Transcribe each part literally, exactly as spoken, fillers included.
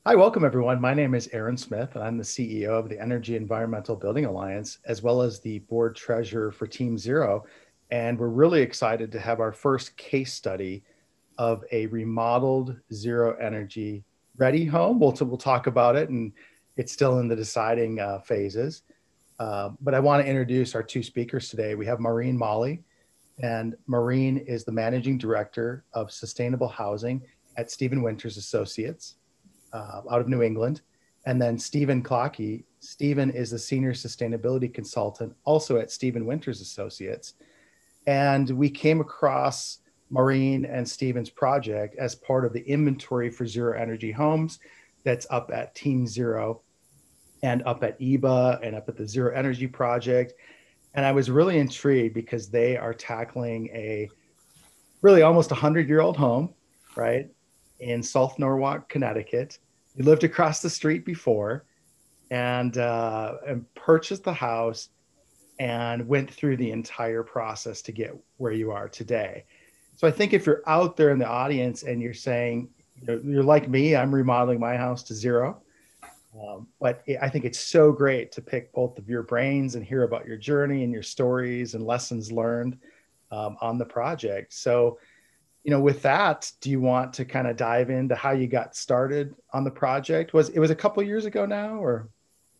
Hi, welcome everyone. My name is Aaron Smith, and I'm the C E O of the Energy Environmental Building Alliance, as well as the board treasurer for Team Zero. And we're really excited to have our first case study of a remodeled zero energy ready home. We'll, we'll talk about it, and it's still in the deciding uh, phases. Uh, but I want to introduce our two speakers today. We have Maureen Molly, and Maureen is the managing director of sustainable housing at Stephen Winters Associates uh, out of New England. And then Stephen Clockey. Stephen is the senior sustainability consultant also at Stephen Winters Associates. And we came across Maureen and Stephen's project as part of the inventory for zero energy homes that's up at Team Zero and up at E B A and up at the Zero Energy Project. And I was really intrigued because they are tackling a really almost a hundred year old home, right, in South Norwalk, Connecticut. You lived across the street before and, uh, and purchased the house and went through the entire process to get where you are today. So I think if you're out there in the audience and you're saying, you know, you're like me, I'm remodeling my house to zero. Um, but it, I think it's so great to pick both of your brains and hear about your journey and your stories and lessons learned um, on the project. So, you know, with that, do you want to kind of dive into how you got started on the project? Was it was a couple years ago now, or?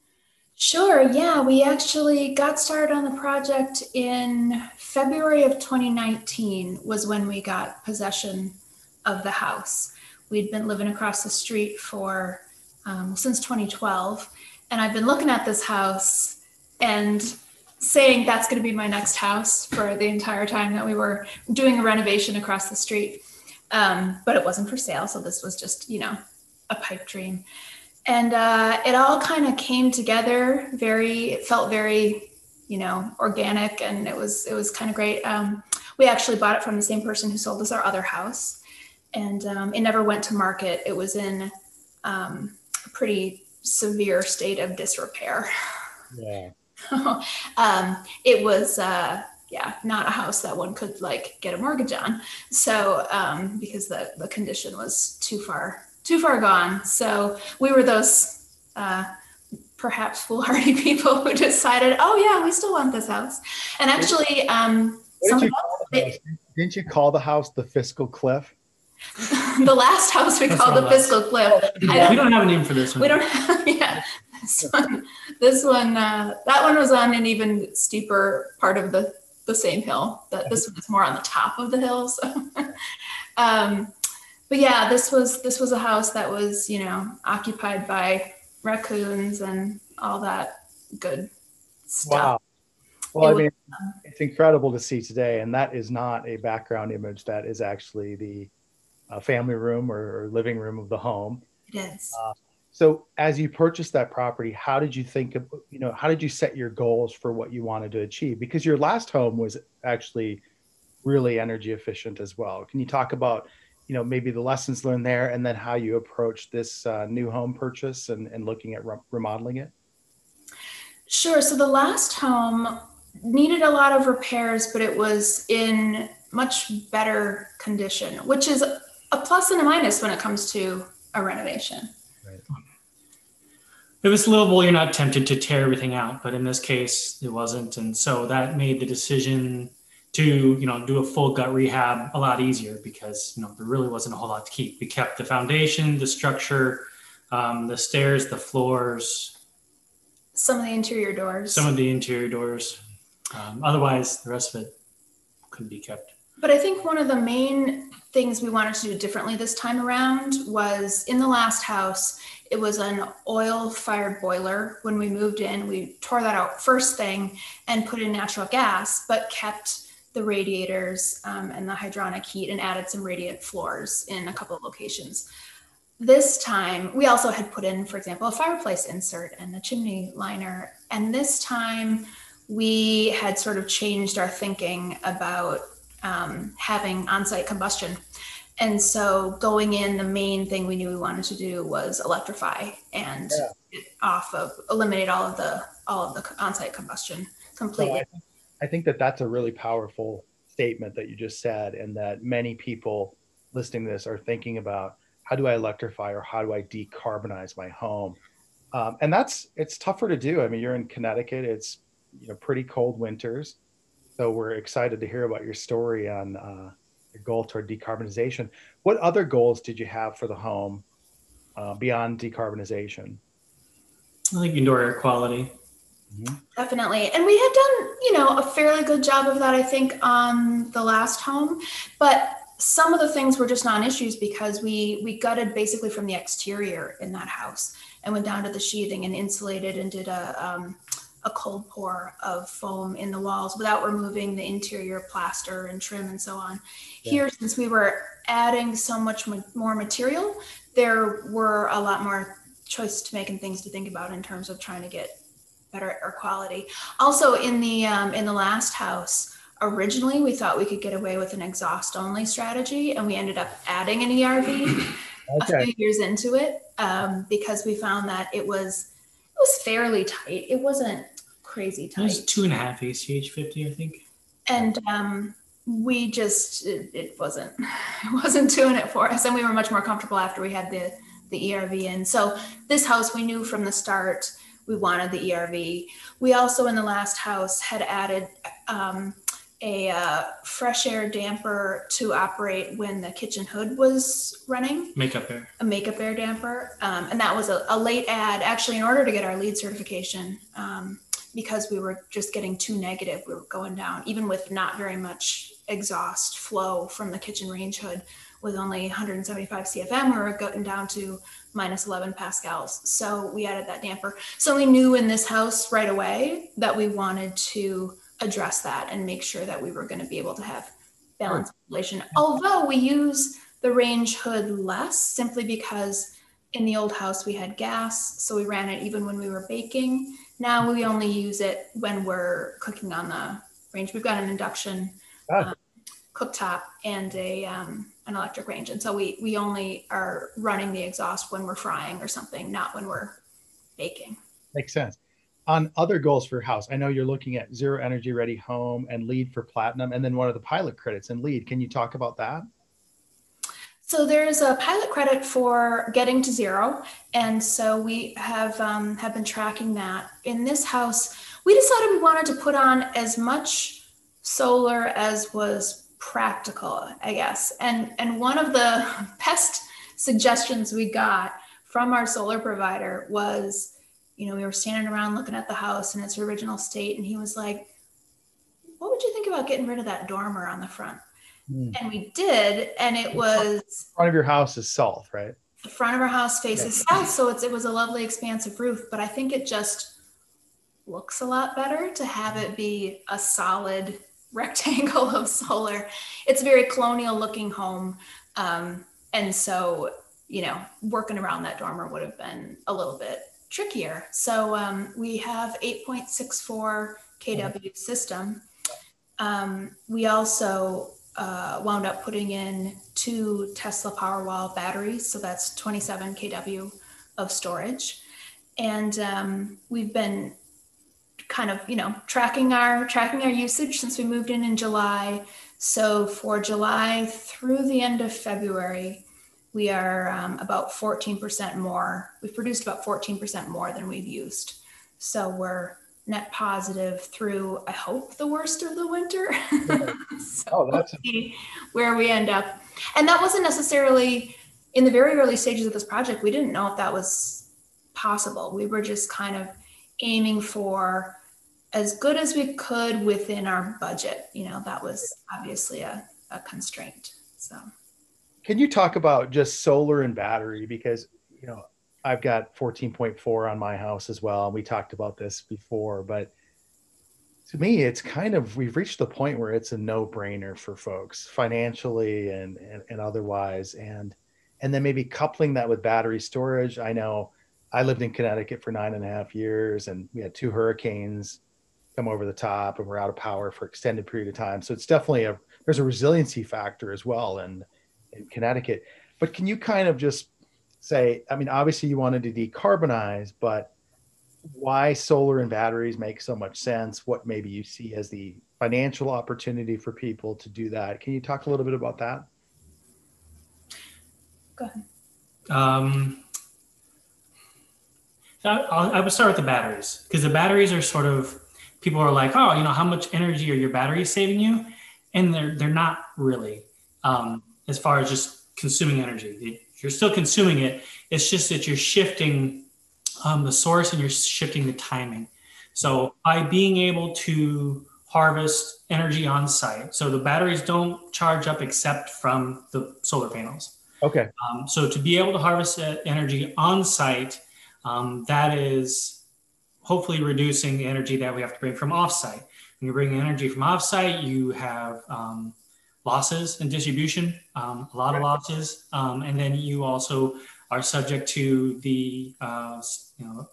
Sure, yeah, we actually got started on the project in February of twenty nineteen was when we got possession of the house. We'd been living across the street for um, since twenty twelve, and I've been looking at this house and saying that's going to be my next house for the entire time that we were doing a renovation across the street. Um, but it wasn't for sale, so this was just, you know, a pipe dream. And uh, it all kind of came together very, it felt very, you know, organic, and it was, it was kind of great. Um, we actually bought it from the same person who sold us our other house, and um, it never went to market. It was in um, a pretty severe state of disrepair. Yeah. um, it was, uh, yeah, not a house that one could like get a mortgage on. So, um, because the, the condition was too far, too far gone. So we were those, uh, perhaps foolhardy people who decided, oh yeah, we still want this house. And actually, um, What did somebody you call else, the house? they, Didn't you call the house the Fiscal Cliff? the last house we That's called one the less. Fiscal Cliff. Oh, I We don't, don't have a name for this one. we don't have, yeah, this one, this one, uh, that one was on an even steeper part of the, the same hill. That this one is more on the top of the hill. So, um, but yeah, this was, this was a house that was, you know, occupied by raccoons and all that good stuff. wow. Well, It I was, mean, um, it's incredible to see today, and that is not a background image. That is actually the uh, family room or, or living room of the home. it is. Uh, so, as you purchased that property, how did you think of, you know, how did you set your goals for what you wanted to achieve? Because your last home was actually really energy efficient as well. Can you talk about, you know, maybe the lessons learned there, and then how you approach this uh, new home purchase and, and looking at re- remodeling it? Sure. So the last home needed a lot of repairs, but it was in much better condition, which is a plus and a minus when it comes to a renovation. Right. If it's livable, you're not tempted to tear everything out, but in this case, it wasn't, and so that made the decision to you know do a full gut rehab a lot easier because you know there really wasn't a whole lot to keep. We kept the foundation, the structure, um, the stairs, the floors, Some of the interior doors. some of the interior doors. Um, otherwise, the rest of it couldn't be kept. But I think one of the main things we wanted to do differently this time around was in the last house, it was an oil fired boiler. When we moved in, we tore that out first thing and put in natural gas, but kept the radiators um, and the hydronic heat and added some radiant floors in a couple of locations. This time, we also had put in, for example, a fireplace insert and a chimney liner. And this time, we had sort of changed our thinking about um, having on-site combustion. And so going in, the main thing we knew we wanted to do was electrify and Yeah. get off of, eliminate all of the, all of the on-site combustion So completely. I, I think that that's a really powerful statement that you just said, and that many people listening to this are thinking about how do I electrify or how do I decarbonize my home? Um, and that's, it's tougher to do. I mean, you're in Connecticut, it's, you know, pretty cold winters. So we're excited to hear about your story on uh, your goal toward decarbonization. What other goals did you have for the home uh, beyond decarbonization? I think indoor air quality. Mm-hmm. Definitely. And we had done, you know, a fairly good job of that, I think, on the last home. But some of the things were just non-issues because we we gutted basically from the exterior in that house and went down to the sheathing and insulated and did a um, a cold pour of foam in the walls without removing the interior plaster and trim and so on. Yeah. Here, since we were adding so much more material, there were a lot more choices to make and things to think about in terms of trying to get better air quality. Also, in the um, in the last house, originally we thought we could get away with an exhaust only strategy, and we ended up adding an E R V okay. a few years into it um, because we found that it was it was fairly tight. It wasn't crazy tight. It was two and a half A C H fifty, I think. And um, we just it, it wasn't it wasn't doing it for us, and we were much more comfortable after we had the the E R V in. So this house, we knew from the start we wanted the E R V. We also, in the last house, had added um, a uh, fresh air damper to operate when the kitchen hood was running. Makeup air. A makeup air damper. Um, and that was a, a late add, actually, in order to get our LEED certification, um, because we were just getting too negative. We were going down, even with not very much exhaust flow from the kitchen range hood. With only one hundred seventy-five C F M, we were going down to minus eleven pascals. So we added that damper. So we knew in this house right away that we wanted to address that and make sure that we were going to be able to have balanced ventilation. Although we use the range hood less, simply because in the old house we had gas, so we ran it even when we were baking. Now we only use it when we're cooking on the range. We've got an induction oh. um, cooktop and a um, an electric range, and so we we only are running the exhaust when we're frying or something, not when we're baking. Makes sense. On other goals for your house, I know you're looking at zero energy ready home and LEED for platinum, and then one of the pilot credits in LEED. Can you talk about that? So there's a pilot credit for getting to zero, and so we have um, have been tracking that. In this house, we decided we wanted to put on as much solar as was practical, I guess. And and one of the best suggestions we got from our solar provider was, you know, we were standing around looking at the house in its original state, and he was like, what would you think about getting rid of that dormer on the front? Mm. And we did, and it was... The front of your house is south, right? The front of our house faces yeah. south, so it's, it was a lovely expansive roof, but I think it just looks a lot better to have it be a solid rectangle of solar. It's a very colonial looking home. Um, and so, you know, working around that dormer would have been a little bit trickier. So um, we have eight point six four K W system. Um, we also uh, wound up putting in two Tesla Powerwall batteries. So that's twenty-seven K W of storage. And um, we've been kind of, you know, tracking our tracking our usage since we moved in in July. So for July through the end of February, we are um, about fourteen percent more. We've produced about fourteen percent more than we've used. So we're net positive through, I hope, the worst of the winter. So oh, that's we'll see where we end up. And that wasn't necessarily in the very early stages of this project. We didn't know if that was possible. We were just kind of aiming for as good as we could within our budget. You know, that was obviously a, a constraint. So can you talk about just solar and battery? Because, you know, I've got fourteen point four on my house as well. And we talked about this before, but to me, it's kind of, we've reached the point where it's a no brainer for folks financially and, and, and otherwise. And, and then maybe coupling that with battery storage. I know I lived in Connecticut for nine and a half years and we had two hurricanes come over the top and we're out of power for extended period of time. So it's definitely a, there's a resiliency factor as well in, in Connecticut. But can you kind of just say, I mean, obviously you wanted to decarbonize, but why solar and batteries make so much sense? What maybe you see as the financial opportunity for people to do that? Can you talk a little bit about that? Go ahead. Um, I, I would start with the batteries, because the batteries are sort of, people are like, oh, you know, how much energy are your batteries saving you? And they're they're not really, um, as far as just consuming energy. You're still consuming it. It's just that you're shifting um, the source and you're shifting the timing. So by being able to harvest energy on site, so the batteries don't charge up except from the solar panels. Okay. Um, so to be able to harvest that energy on site, um, that is hopefully reducing the energy that we have to bring from offsite. When you bring energy from offsite, you have um, losses in distribution, um, a lot of losses, um, and then you also are subject to the uh, you know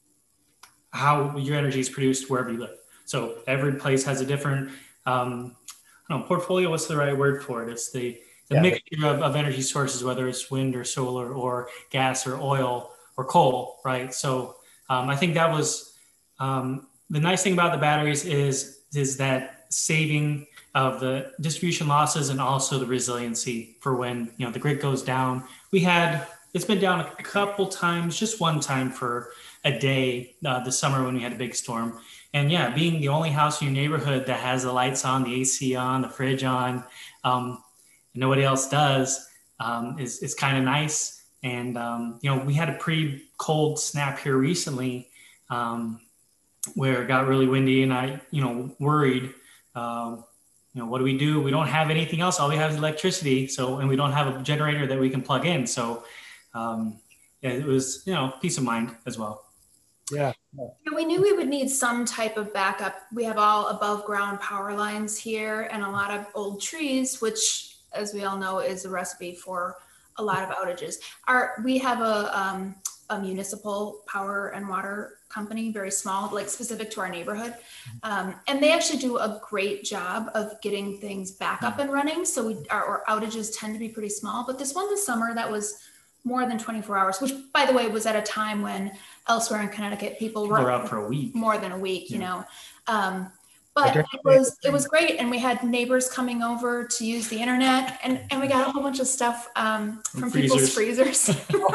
how your energy is produced wherever you live. So every place has a different um, I don't know, portfolio. What's the right word for it? It's the the yeah, mixture of, of energy sources, whether it's wind or solar or gas or oil or coal, right? So um, I think that was um, the nice thing about the batteries is is that saving of the distribution losses and also the resiliency for when you know the grid goes down. We had it's been down a couple times, just one time for a day uh, this summer when we had a big storm. And yeah, being the only house in your neighborhood that has the lights on, the A C on, the fridge on, um, and nobody else does, um, is is kind of nice. And um, you know, we had a pretty cold snap here recently, um, where it got really windy, and I, you know, worried. Um, you know, what do we do? We don't have anything else. All we have is electricity. So, and we don't have a generator that we can plug in. So, um, yeah, it was, you know, peace of mind as well. Yeah. Yeah, we knew we would need some type of backup. We have all above ground power lines here and a lot of old trees, which, as we all know, is a recipe for a lot of outages. Our, we have a, um, a municipal power and water company, very small, like specific to our neighborhood. Um, and they actually do a great job of getting things back up and running. So we, our, our outages tend to be pretty small, but this one this summer that was more than twenty-four hours, which by the way, was at a time when elsewhere in Connecticut, people were, were out for a week, more than a week, yeah. you know. Um, but it was, it was great. And we had neighbors coming over to use the internet, and, and we got a whole bunch of stuff um, from people's freezers.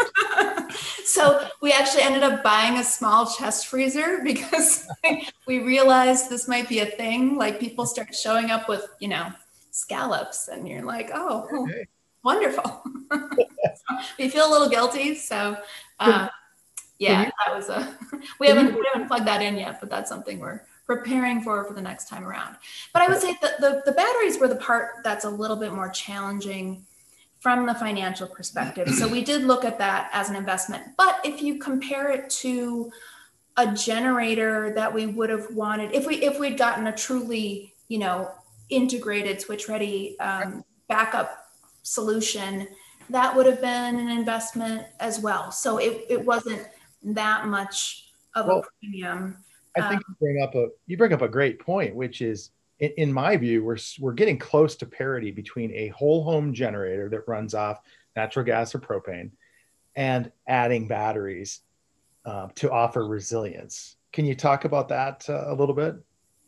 So we actually ended up buying a small chest freezer because we realized this might be a thing. Like people start showing up with, you know, scallops, and you're like, oh, okay. Wonderful. So we feel a little guilty. So uh, yeah, that was a, we haven't, we haven't plugged that in yet, but that's something we're preparing for for the next time around. But I would say that the, the batteries were the part that's a little bit more challenging from the financial perspective. So we did look at that as an investment. But if you compare it to a generator that we would have wanted, if we if we'd gotten a truly, you know, integrated switch ready um, backup solution, that would have been an investment as well. So it, it wasn't that much of well, a premium. I think um, you bring up a you bring up a great point, which is, in, in my view, we're we're getting close to parity between a whole home generator that runs off natural gas or propane and adding batteries uh, to offer resilience. Can you talk about that uh, a little bit?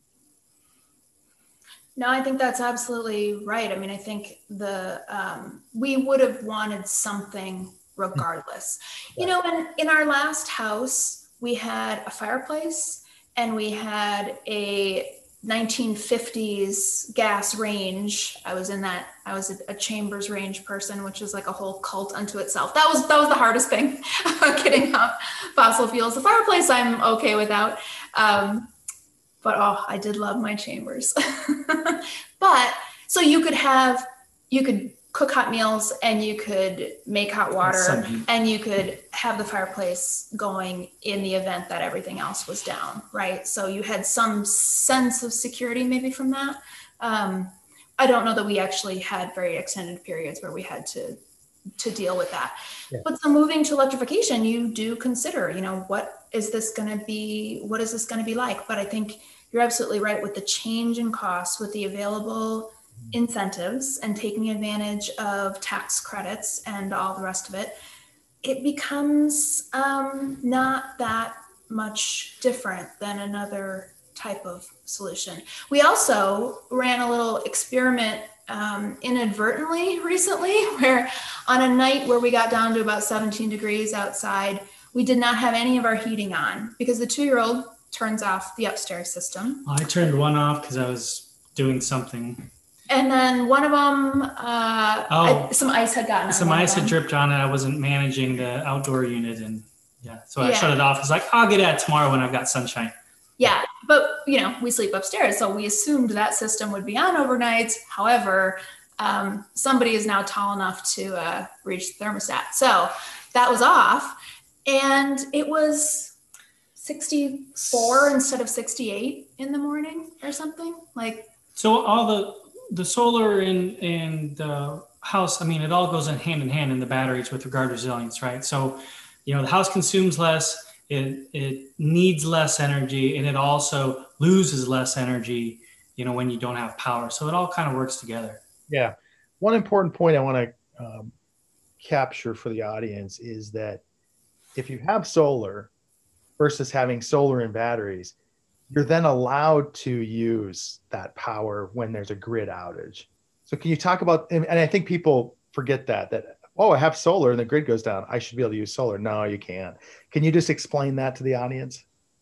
No, I think that's absolutely right. I mean, I think the um, we would have wanted something regardless. Yeah. You know, in, in our last house, we had a fireplace and we had a nineteen fifties gas range. I was in that, I was a, a Chambers range person, which is like a whole cult unto itself. That was, that was the hardest thing, getting off fossil fuels. The fireplace I'm okay without. Um, But oh, I did love my Chambers. But so you could have, you could cook hot meals and you could make hot water and you could have the fireplace going in the event that everything else was down, right? So you had some sense of security maybe from that. Um, I don't know that we actually had very extended periods where we had to to deal with that. Yeah. But so moving to electrification, you do consider, you know, what is this going to be? What is this going to be like? But I think you're absolutely right with the change in costs, with the available incentives and taking advantage of tax credits and all the rest of it. It becomes um, not that much different than another type of solution. We also ran a little experiment um, inadvertently recently, where on a night where we got down to about seventeen degrees outside, we did not have any of our heating on because the two-year-old turns off the upstairs system. I turned one off because I was doing something. And then one of them, uh, oh, I, some ice had gotten on. Some ice had dripped on it. I wasn't managing the outdoor unit, and yeah, so I yeah. shut it off. It's like, I'll get at it tomorrow when I've got sunshine. Yeah, but you know, we sleep upstairs, so we assumed that system would be on overnight. However, um, somebody is now tall enough to uh, reach the thermostat, so that was off, and it was sixty-four instead of sixty-eight in the morning or something like. So all the the solar in in the house, I mean, it all goes in hand in hand in the batteries with regard to resilience, right? So, you know, the house consumes less, it it needs less energy, and it also loses less energy, you know, when you don't have power. So it all kind of works together. Yeah. One important point I want to um, capture for the audience is that if you have solar versus having solar and batteries, you're then allowed to use that power when there's a grid outage. So can you talk about, and I think people forget that, that, oh, I have solar and the grid goes down, I should be able to use solar. No, you can't. Can you just explain that to the audience?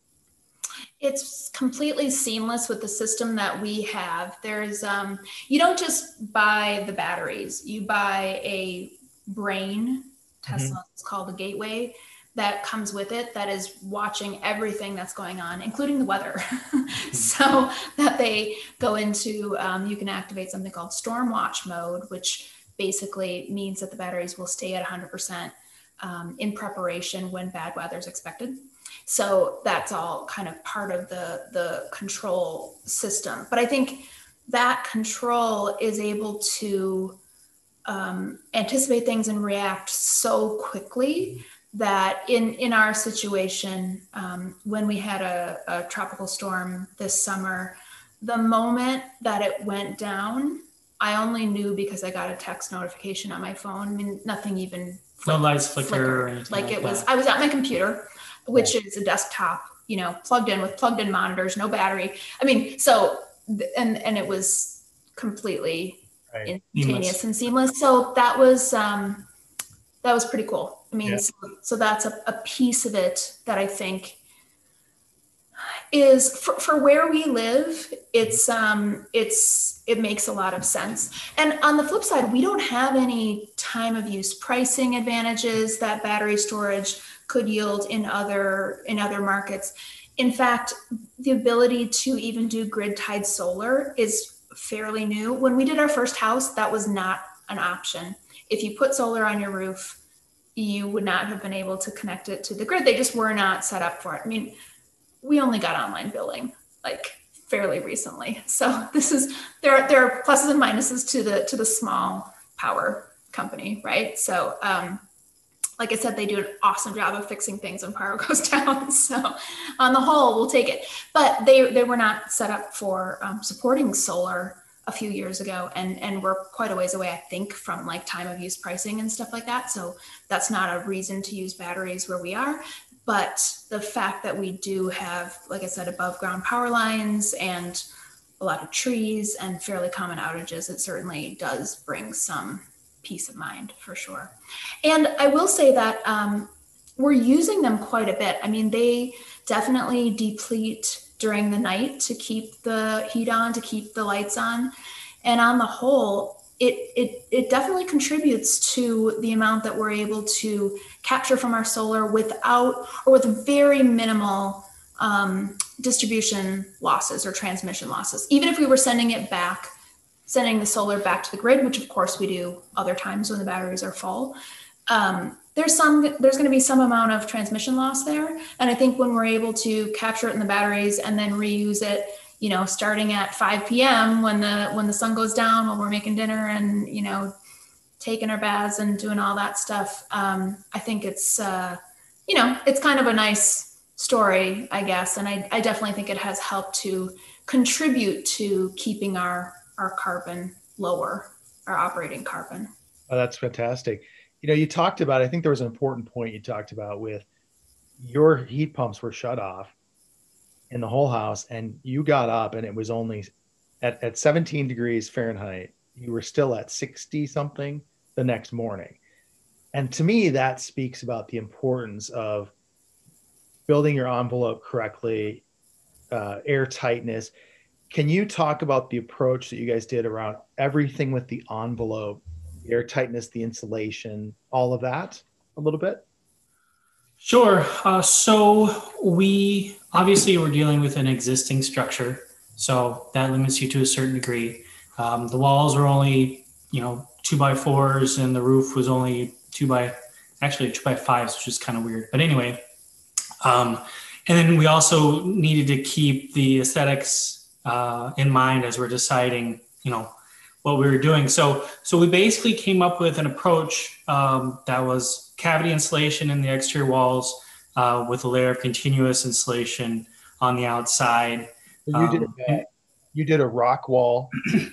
It's completely seamless with the system that we have. There's, um, you don't just buy the batteries, you buy a brain, Tesla, mm-hmm. It's called a gateway, that comes with it that is watching everything that's going on, including the weather. So that they go into, um, you can activate something called storm watch mode, which basically means that the batteries will stay at one hundred percent um, in preparation when bad weather is expected. So that's all kind of part of the, the control system. But I think that control is able to um, anticipate things and react so quickly that in, in our situation, um, when we had a, a tropical storm this summer, the moment that it went down, I only knew because I got a text notification on my phone. I mean, nothing even flick, no lights flicker or anything like, like it that. was, I was at my computer, which is a desktop, you know, plugged in with plugged in monitors, no battery. I mean, so, and, and it was completely right. instantaneous seamless. and seamless. So that was, um, that was pretty cool. I mean, yeah. so, so that's a, a piece of it that I think is for, for where we live, it's, um, it's, it makes a lot of sense. And on the flip side, we don't have any time of use pricing advantages that battery storage could yield in other, in other markets. In fact, the ability to even do grid tied solar is fairly new. When we did our first house, that was not an option. If you put solar on your roof, you would not have been able to connect it to the grid. They just were not set up for it. I mean, we only got online billing like fairly recently. So this is, there are, there are pluses and minuses to the, to the small power company, right? So um, like I said, they do an awesome job of fixing things when power goes down. So on the whole, we'll take it. But they, they were not set up for um, supporting solar a few years ago, and and we're quite a ways away, I think, from like time of use pricing and stuff like that. So that's not a reason to use batteries where we are. But the fact that we do have, like I said, above ground power lines and a lot of trees and fairly common outages, it certainly does bring some peace of mind for sure. And I will say that um, we're using them quite a bit. I mean, they definitely deplete during the night to keep the heat on, to keep the lights on. And on the whole, it, it, it definitely contributes to the amount that we're able to capture from our solar without, or with very minimal um, distribution losses or transmission losses. Even if we were sending it back, sending the solar back to the grid, which of course we do other times when the batteries are full, um, there's some, there's going to be some amount of transmission loss there. And I think when we're able to capture it in the batteries and then reuse it, you know, starting at five p.m. when the, when the sun goes down, when we're making dinner and, you know, taking our baths and doing all that stuff. Um, I think it's, uh, you know, it's kind of a nice story, I guess. And I, I definitely think it has helped to contribute to keeping our, our carbon lower, our operating carbon. Oh, that's fantastic. You know, you talked about, I think there was an important point you talked about with your heat pumps were shut off in the whole house, and you got up and it was only at, at seventeen degrees Fahrenheit you were still at sixty something the next morning. And to me, that speaks about the importance of building your envelope correctly, uh, air tightness. Can you talk about the approach that you guys did around everything with the envelope, the air tightness, the insulation, all of that a little bit? Sure. Uh, so we obviously were dealing with an existing structure, so that limits you to a certain degree. Um, the walls were only, you know, two by fours, and the roof was only two by, actually two by fives, which is kind of weird. But anyway, um, and then we also needed to keep the aesthetics uh, in mind as we're deciding, you know, what we were doing. So, so we basically came up with an approach um, that was cavity insulation in the exterior walls uh, with a layer of continuous insulation on the outside. So you did Um, a, you did a rock wall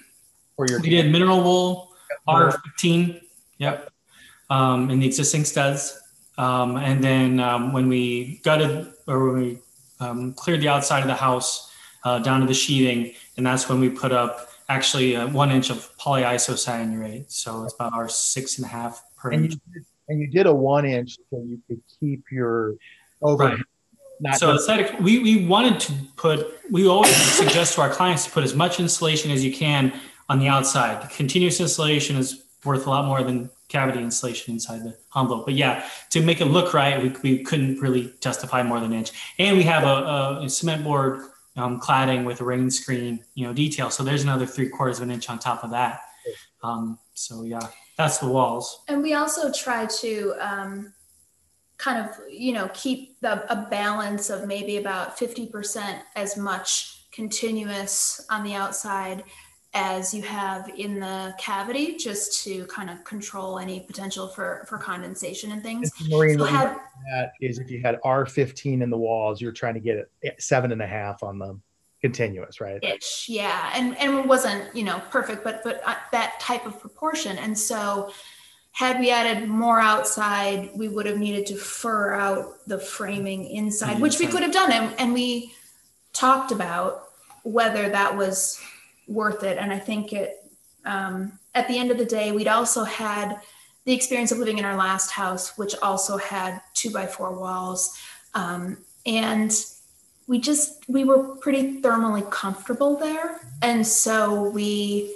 for your. we did mineral wool R fifteen. Yep. Um, in the existing studs. Um, and then um, when we gutted or when we um, cleared the outside of the house uh, down to the sheathing, and that's when we put up actually uh, one inch of polyisocyanurate. So it's about our six and a half per and inch. You did, and you did a one inch so you could keep your over. Right. Not so just, aesthetic, we, we wanted to put, we always suggest to our clients to put as much insulation as you can on the outside. Continuous insulation is worth a lot more than cavity insulation inside the envelope. But yeah, to make it look right, we, we couldn't really justify more than an inch. And we have a, a cement board um, cladding with a rain screen, you know, detail. So there's another three quarters of an inch on top of that. Um, so yeah, that's the walls. And we also try to um, kind of, you know, keep the, a balance of maybe about fifty percent as much continuous on the outside as you have in the cavity, just to kind of control any potential for, for condensation and things. Maureen, so what had, that is if you had R fifteen in the walls, you're trying to get it seven and a half on the continuous, right? Ish, yeah. And, and it wasn't, you know, perfect, but, but that type of proportion. And so had we added more outside, we would have needed to fur out the framing inside, mm-hmm. which we could have done. And, and we talked about whether that was worth it. And I think it, um, at the end of the day, we'd also had the experience of living in our last house, which also had two by four walls. Um, and we just, we were pretty thermally comfortable there. And so we,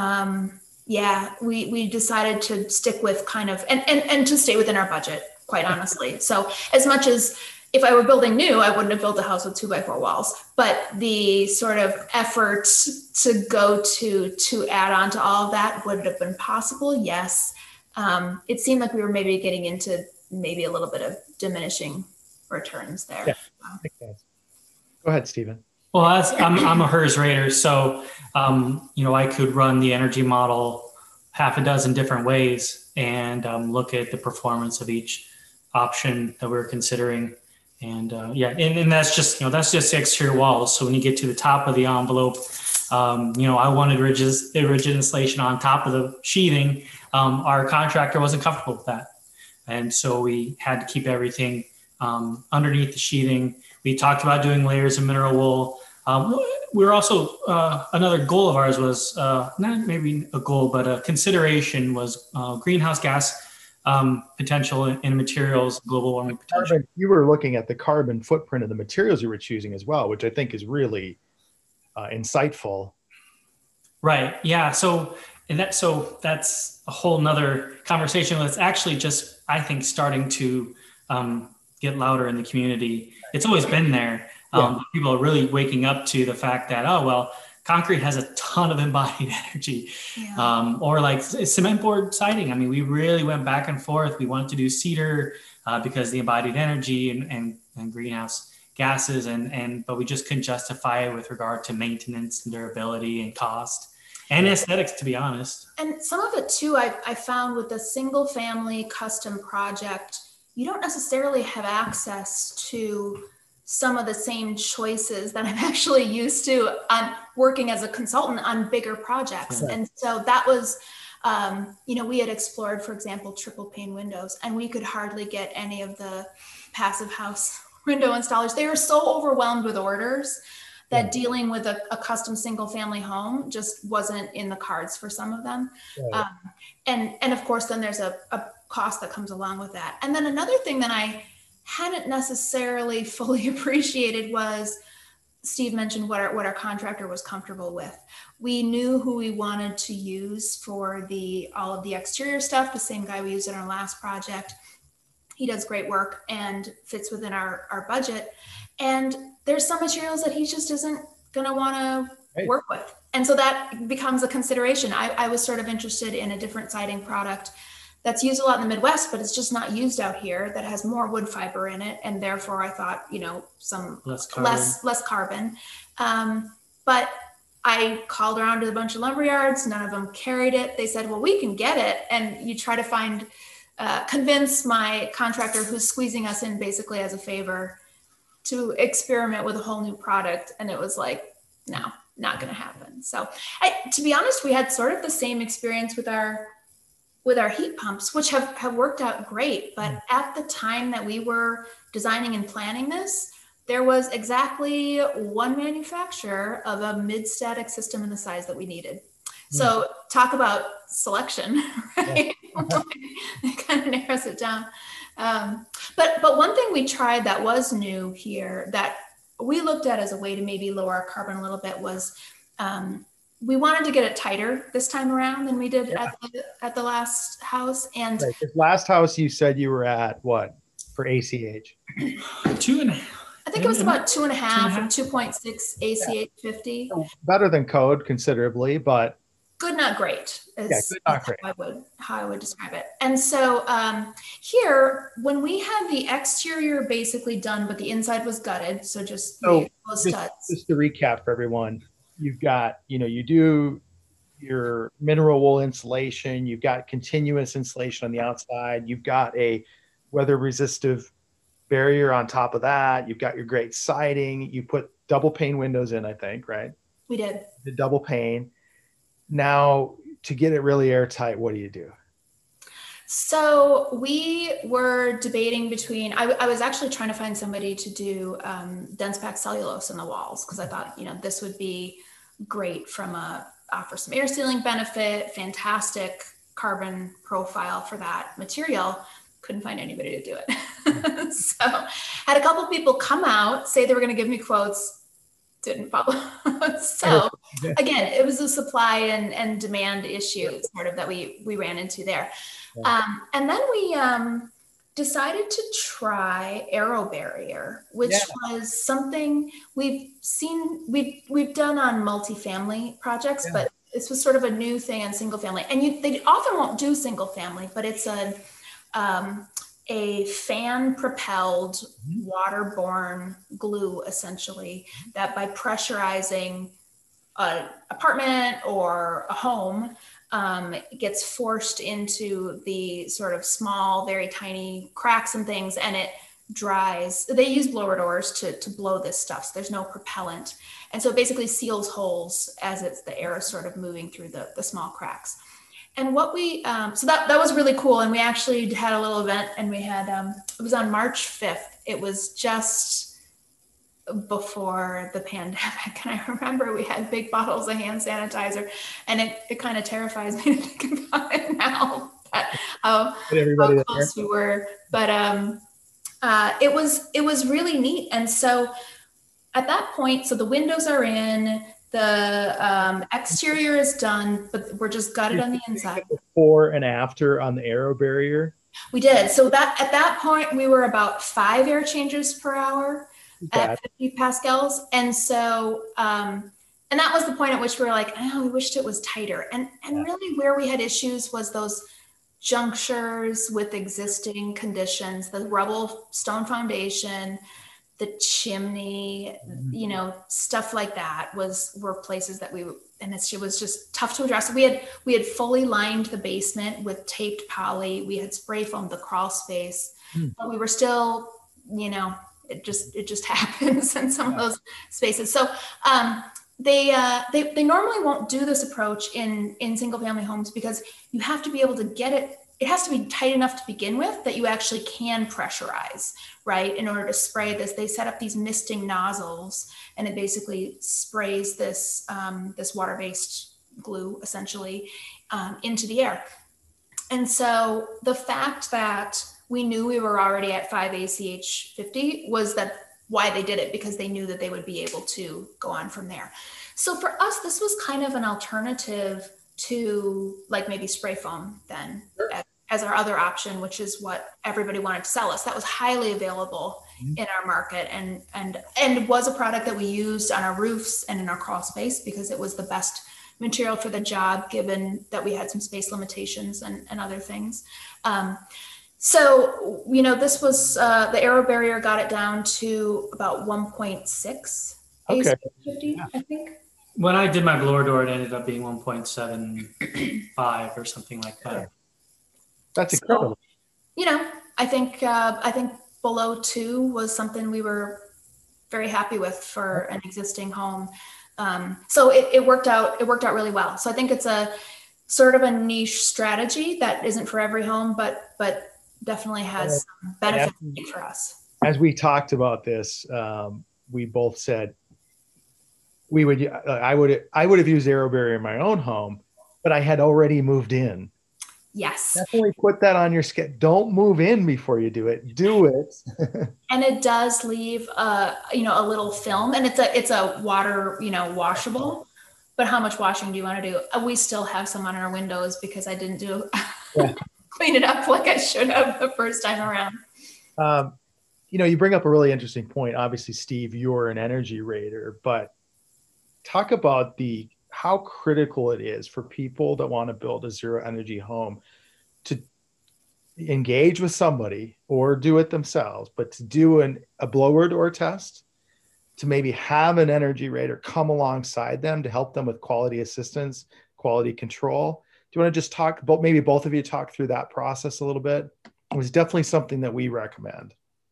um, yeah, we, we decided to stick with kind of, and, and, and to stay within our budget, quite honestly. So as much as if I were building new, I wouldn't have built a house with two by four walls, but the sort of effort to go to, to add on to all of that, would it have been possible? Yes. Um, it seemed like we were maybe getting into maybe a little bit of diminishing returns there. Yeah, makes sense. Go ahead, Stephen. Well, as I'm, I'm a H E R S rater, so um, you know, I could run the energy model half a dozen different ways and um, look at the performance of each option that we're considering. And uh, yeah, and, and that's just, you know, that's just the exterior walls. So when you get to the top of the envelope, um, you know, I wanted rigid, rigid insulation on top of the sheathing. Um, our contractor wasn't comfortable with that. And so we had to keep everything um, underneath the sheathing. We talked about doing layers of mineral wool. Um, we were also, uh, another goal of ours was, uh, not maybe a goal, but a consideration was uh, greenhouse gas um, potential in, in materials, global warming potential. Carbon, you were looking at the carbon footprint of the materials you were choosing as well, which I think is really uh, insightful. Right. Yeah. So, and that, so that's a whole nother conversation that's actually just, I think, starting to um, get louder in the community. It's always been there. Um, yeah. People are really waking up to the fact that, oh, well, concrete has a ton of embodied energy. Yeah. Um, or like cement board siding. I mean, we really went back and forth. We wanted to do cedar uh, because the embodied energy and, and, and greenhouse gases, and, and but we just couldn't justify it with regard to maintenance and durability and cost and aesthetics, to be honest. And some of it too, I, I found with a single family custom project, you don't necessarily have access to some of the same choices that I'm actually used to on working as a consultant on bigger projects. Yeah. And so that was, um, you know, we had explored, for example, triple pane windows, and we could hardly get any of the passive house window installers. They were so overwhelmed with orders that Yeah. dealing with a, a custom single family home just wasn't in the cards for some of them. Right. Um, and, and of course, then there's a, a cost that comes along with that. And then another thing that I hadn't necessarily fully appreciated was Steve mentioned what our, what our contractor was comfortable with. We knew who we wanted to use for the, all of the exterior stuff, the same guy we used in our last project. He does great work and fits within our, our budget. And there's some materials that he just isn't going to want to Right. work with. And so that becomes a consideration. I, I was sort of interested in a different siding product that's used a lot in the Midwest, but it's just not used out here, that has more wood fiber in it. And therefore I thought, you know, some Less carbon. less, less carbon. Um, but I called around to a bunch of lumber yards. None of them carried it. They said, well, we can get it. And you try to find, uh, convince my contractor who's squeezing us in basically as a favor to experiment with a whole new product. And it was like, no, not going to happen. So I, to be honest, we had sort of the same experience with our with our heat pumps, which have, have worked out great. But at the time that we were designing and planning this, there was exactly one manufacturer of a mid-static system in the size that we needed. So talk about selection, right? It kind of narrows it down. Um, but, but one thing we tried that was new here that we looked at as a way to maybe lower our carbon a little bit was um, we wanted to get it tighter this time around than we did Yeah. at, the, at the last house. And Right. This last house you said you were at what for A C H? Two and a half. I think it was about two and a half, half? or two point six A C H fifty. Better than code considerably, but Good, not great. Is, Yeah, good, not is great. How I would how I would describe it. And so um, here, when we had the exterior basically done, but the inside was gutted, so just So, the those just, studs. just to recap for everyone, you've got, you know, you do your mineral wool insulation, you've got continuous insulation on the outside, you've got a weather resistive barrier on top of that, you've got your great siding, you put double pane windows in, I think, right? We did. The double pane. Now, to get it really airtight, what do you do? So we were debating between, I, I was actually trying to find somebody to do um, dense packed cellulose in the walls, because I thought, you know, this would be great from a, offer some air sealing benefit, fantastic carbon profile for that material. Couldn't find anybody to do it. So had a couple of people come out, say they were going to give me quotes, didn't follow. So again, it was a supply and, and demand issue sort of that we, we ran into there. Um, and then we um, decided to try Aero Barrier, which Yeah. was something we've seen, we've, we've done on multifamily projects, Yeah. but this was sort of a new thing on single family. And you, they often won't do single family, but it's a, um, a fan propelled Mhm. waterborne glue, essentially, that by pressurizing an apartment or a home, um, gets forced into the sort of small, very tiny cracks and things, and it dries. They use blower doors to, to blow this stuff. So there's no propellant. And so it basically seals holes as it's the air is sort of moving through the, the small cracks. And what we, um, so that, that was really cool. And we actually had a little event, and we had, um, it was on March fifth. It was just before the pandemic. And I remember we had big bottles of hand sanitizer, and it, it kind of terrifies me to think about it now, that, how, Everybody how close we were. But um, uh, it was, it was really neat. And so at that point, so the windows are in, the um, exterior is done, but we're just gutted on the inside. Before and after on the Aero Barrier. We did. So that at that point, we were about five air changes per hour Bad. at fifty pascals. And so, um, and that was the point at which we were like, oh, we wished it was tighter. And, and Yeah. really where we had issues was those junctures with existing conditions, the rubble stone foundation, the chimney, you know, stuff like that was, were places that we, and it's, it was just tough to address. We had, we had fully lined the basement with taped poly. We had spray foamed the crawl space, Hmm. but we were still, you know, it just, it just happens in some of those spaces. So, um, they, uh, they, they normally won't do this approach in, in single family homes, because you have to be able to get it it has to be tight enough to begin with that you actually can pressurize, right? In order to spray this, they set up these misting nozzles, and it basically sprays this, um, this water-based glue essentially um, into the air. And so the fact that we knew we were already at five A C H fifty was that why they did it, because they knew that they would be able to go on from there. So for us, this was kind of an alternative to like maybe spray foam then as, as our other option, which is what everybody wanted to sell us. That was highly available mm-hmm. in our market, and and and was a product that we used on our roofs and in our crawl space because it was the best material for the job, given that we had some space limitations and, and other things. Um, so, you know, this was, uh, the aero barrier got it down to about one point six Okay. fifty, yeah. I think. When I did my blower door, it ended up being one point seven five or something like that. Yeah. That's incredible. So, you know, I think, uh, I think below two was something we were very happy with for an existing home. Um, so it, it worked out, it worked out really well. So I think it's a sort of a niche strategy that isn't for every home, but, but definitely has some benefit as, for us. As we talked about this, um, we both said we would, uh, I would, I would have used aero barrier in my own home, but I had already moved in. Yes. Definitely put that on your schedule. Don't move in before you do it. Do it. And it does leave, uh, you know, a little film, and it's a, it's a water, you know, washable, but how much washing do you want to do? We still have some on our windows because I didn't do, yeah. clean it up like I should have the first time around. Um, you know, you bring up a really interesting point. Obviously, Steve, you're an energy rater, but talk about the how critical it is for people that want to build a zero energy home to engage with somebody or do it themselves, but to do an, a blower door test, to maybe have an energy rater come alongside them to help them with quality assistance, quality control. Do you want to just talk about, maybe both of you talk through that process a little bit? It was definitely something that we recommend.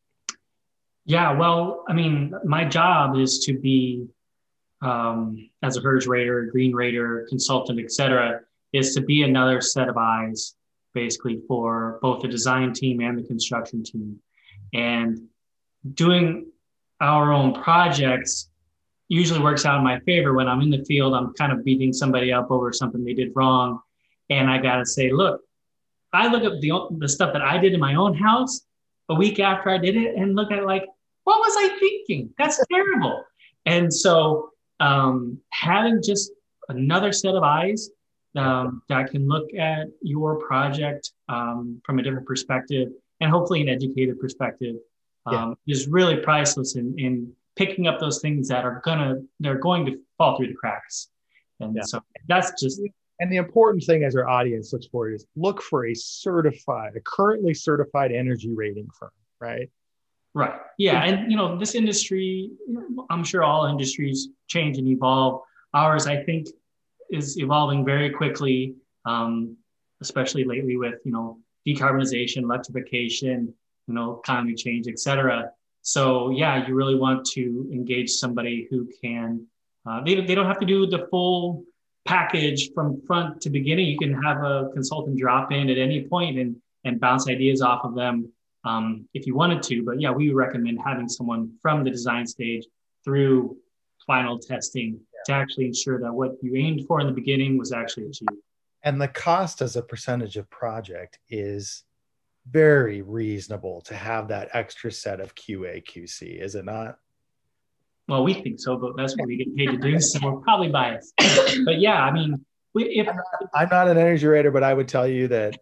Yeah, well, I mean, my job is to be, um, as a H E R S rater, green rater, consultant, et cetera, is to be another set of eyes, basically, for both the design team and the construction team. And doing our own projects usually works out in my favor. When I'm in the field, I'm kind of beating somebody up over something they did wrong. And I got to say, look, I look at the, the stuff that I did in my own house a week after I did it and look at it like, what was I thinking? That's terrible. And so um, having just another set of eyes um, that can look at your project um, from a different perspective, and hopefully an educated perspective, um, yeah. is really priceless in, in picking up those things that are gonna, they're going to fall through the cracks. And yeah. so that's just. And the important thing as our audience looks for is look for a certified, a currently certified energy rating firm, right? Right. Yeah. And, you know, this industry, I'm sure all industries change and evolve. Ours, I think, is evolving very quickly, um, especially lately with, you know, decarbonization, electrification, you know, climate change, et cetera. So, yeah, you really want to engage somebody who can, uh, they, they don't have to do the full package from front to beginning. You can have a consultant drop in at any point and, and bounce ideas off of them. Um, if you wanted to, but yeah, we would recommend having someone from the design stage through final testing yeah. to actually ensure that what you aimed for in the beginning was actually achieved. And the cost as a percentage of project is very reasonable to have that extra set of Q A, Q C, is it not? Well, we think so, but that's what we get paid to do, so we're probably biased. But yeah, I mean, we, if I'm not, I'm not an energy rater, but I would tell you that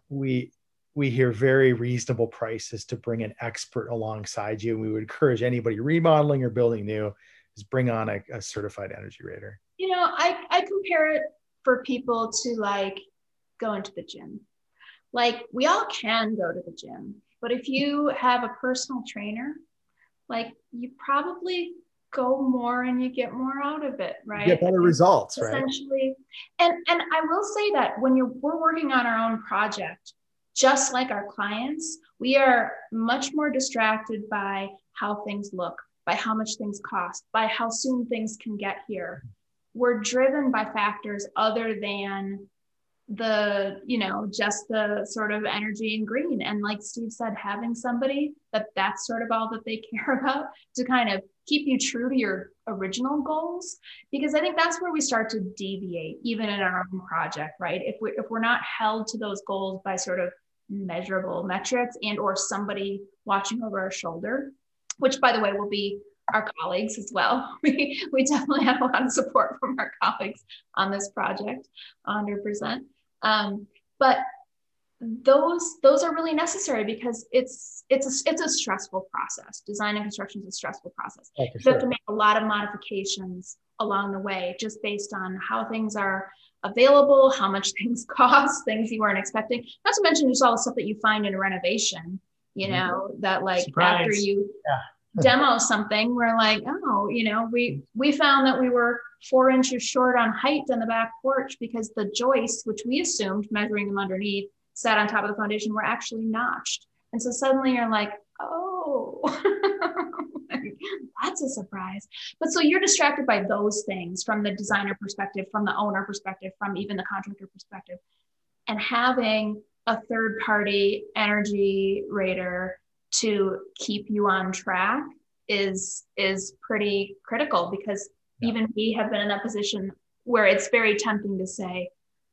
we we hear very reasonable prices to bring an expert alongside you. And we would encourage anybody remodeling or building new is bring on a, a certified energy rater. You know, I, I compare it for people to like going to the gym. Like we all can go to the gym, but if you have a personal trainer, like you probably go more and you get more out of it, right? You get better results, right? Essentially. And, and I will say that when you're, we're working on our own project, just like our clients, we are much more distracted by how things look, by how much things cost, by how soon things can get here. We're driven by factors other than the, you know, just the sort of energy and green. And like Steve said, having somebody that that's sort of all that they care about to kind of keep you true to your original goals, because I think that's where we start to deviate, even in our own project, right? If we if we're not held to those goals by sort of measurable metrics and or somebody watching over our shoulder, which by the way will be our colleagues as well. We we definitely have a lot of support from our colleagues on this project, one hundred percent. Um, but those those are really necessary because it's it's a, it's a stressful process. Design and construction is a stressful process. Oh, you sure. have to make a lot of modifications along the way, just based on how things are available, how much things cost, things you weren't expecting. Not to mention just all the stuff that you find in a renovation. You know, mm-hmm. that like Surprise. After you yeah. demo something, we're like, oh, you know, we we found that we were four inches short on height on the back porch because the joists, which we assumed measuring them underneath, sat on top of the foundation, were actually notched. And so suddenly you're like, oh, that's a surprise. But so you're distracted by those things from the designer perspective, from the owner perspective, from even the contractor perspective. And having a third party energy rater to keep you on track is, is pretty critical, because yeah. even we have been in that position where it's very tempting to say,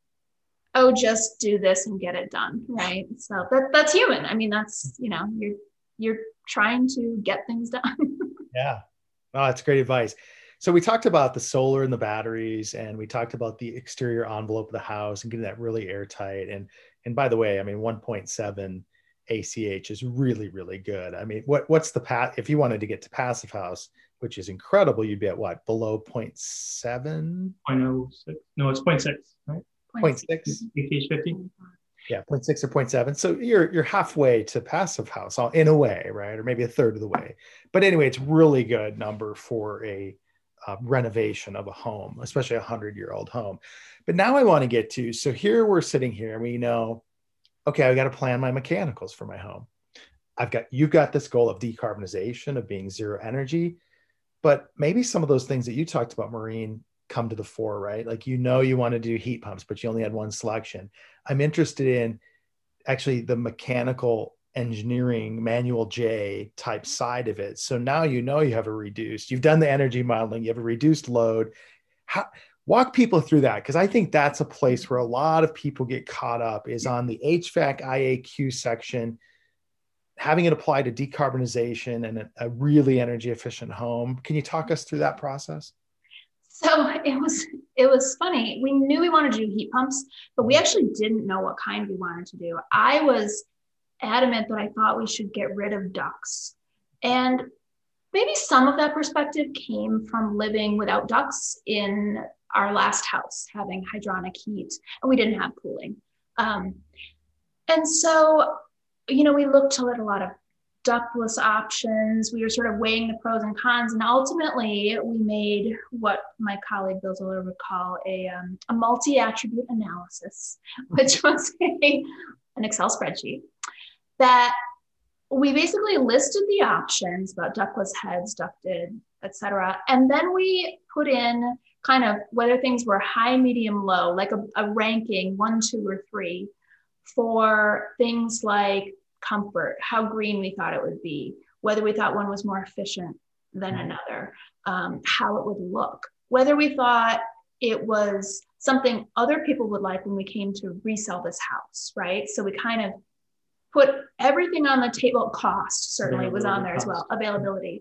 oh, just do this and get it done, right? So that, that's human. I mean, that's, you know, you're you're trying to get things done. Yeah. Oh, that's great advice. So we talked about the solar and the batteries, and we talked about the exterior envelope of the house and getting that really airtight. And and by the way, I mean, one point seven A C H is really, really good. I mean, what what's the path? If you wanted to get to passive house, which is incredible, you'd be at what, below zero point seven? zero point zero six. No, it's zero point six, right? zero point six. A C H fifty. Yeah, zero point six or zero point seven. So you're you're halfway to passive house in a way, right? Or maybe a third of the way. But anyway, it's really good number for a uh, renovation of a home, especially a hundred-year-old home. But now I want to get to, so here we're sitting here and we know, okay, I got to plan my mechanicals for my home. I've got, you've got this goal of decarbonization, of being zero energy, but maybe some of those things that you talked about, Maureen, come to the fore, right? Like, you know, you want to do heat pumps, but you only had one selection. I'm interested in actually the mechanical engineering, manual J type side of it. So now, you know, you have a reduced, you've done the energy modeling, you have a reduced load. How, walk people through that, because I think that's a place where a lot of people get caught up, is on the H V A C I A Q section, having it apply to decarbonization and a, a really energy efficient home. Can you talk us through that process? So it was it was funny. We knew we wanted to do heat pumps, but we actually didn't know what kind we wanted to do. I was adamant that I thought we should get rid of ducts. And maybe some of that perspective came from living without ducts in our last house, having hydronic heat, and we didn't have cooling. Um, and so, you know, we looked at a lot of ductless options. We were sort of weighing the pros and cons, and ultimately we made what my colleague Bill Zoller would call a, um, a multi-attribute analysis, which was a, an Excel spreadsheet that we basically listed the options about ductless heads, ducted, et cetera. And then we put in kind of whether things were high, medium, low, like a, a ranking, one, two, or three, for things like comfort, how green we thought it would be, whether we thought one was more efficient than another, um, how it would look, whether we thought it was something other people would like when we came to resell this house, right? So we kind of put everything on the table. Cost certainly was on there as well, availability.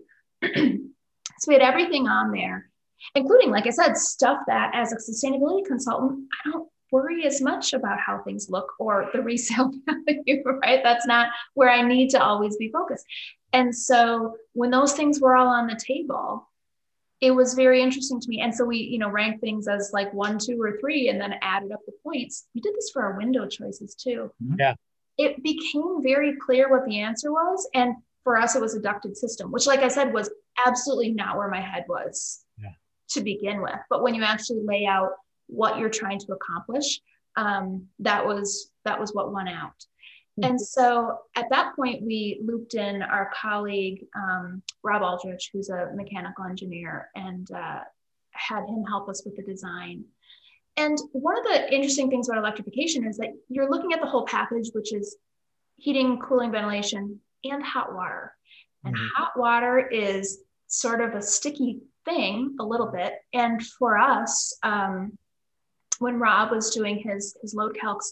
So we had everything on there, including, like I said, stuff that as a sustainability consultant, I don't worry as much about how things look or the resale value, right? That's not where I need to always be focused. And so when those things were all on the table, it was very interesting to me. And so we, you know, ranked things as like one, two, or three, and then added up the points. We did this for our window choices too. Yeah. It became very clear what the answer was. And for us, it was a ducted system, which, like I said, was absolutely not where my head was yeah. to begin with. But when you actually lay out what you're trying to accomplish, um, that was that was what won out. Mm-hmm. And so at that point, we looped in our colleague, um, Rob Aldrich, who's a mechanical engineer, and uh, had him help us with the design. And one of the interesting things about electrification is that you're looking at the whole package, which is heating, cooling, ventilation, and hot water. And mm-hmm. hot water is sort of a sticky thing a little bit. And for us, um, when Rob was doing his, his load calcs,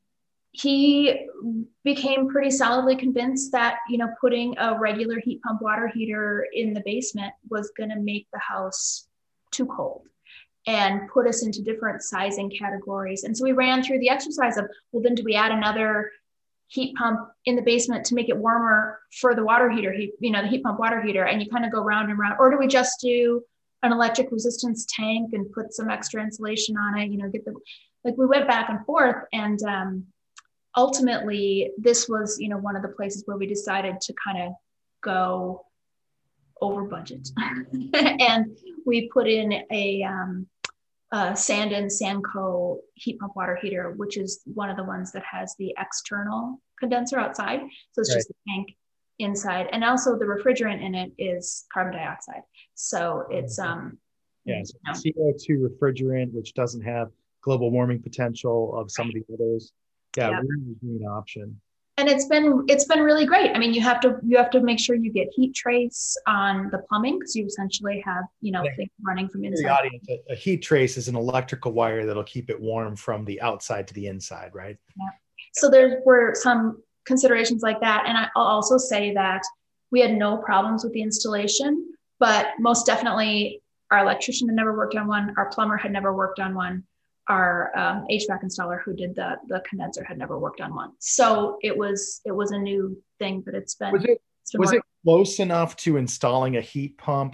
he became pretty solidly convinced that, you know, putting a regular heat pump water heater in the basement was going to make the house too cold and put us into different sizing categories. And so we ran through the exercise of, well, then do we add another heat pump in the basement to make it warmer for the water heater, you know, the heat pump water heater, and you kind of go round and round, or do we just do an electric resistance tank and put some extra insulation on it, you know, get the, like we went back and forth. And um, ultimately this was, you know, one of the places where we decided to kind of go over budget. And we put in a, um, a Sandin Sanco heat pump water heater, which is one of the ones that has the external condenser outside. So it's right. just the tank inside. And also the refrigerant in it is carbon dioxide. So it's, um, yeah, so you know. C O two refrigerant, which doesn't have global warming potential of some of the others. Yeah, yep. Really green option. And it's been it's been really great. I mean, you have to you have to make sure you get heat trace on the plumbing, because you essentially have, you know, yeah. things running from inside. The audience, a, a heat trace is an electrical wire that'll keep it warm from the outside to the inside, right? Yeah. So there were some considerations like that, and I'll also say that we had no problems with the installation, but most definitely our electrician had never worked on one, our plumber had never worked on one. Our um, H V A C installer who did the the condenser had never worked on one, so it was it was a new thing. But it's been was it it's been was it close enough to installing a heat pump?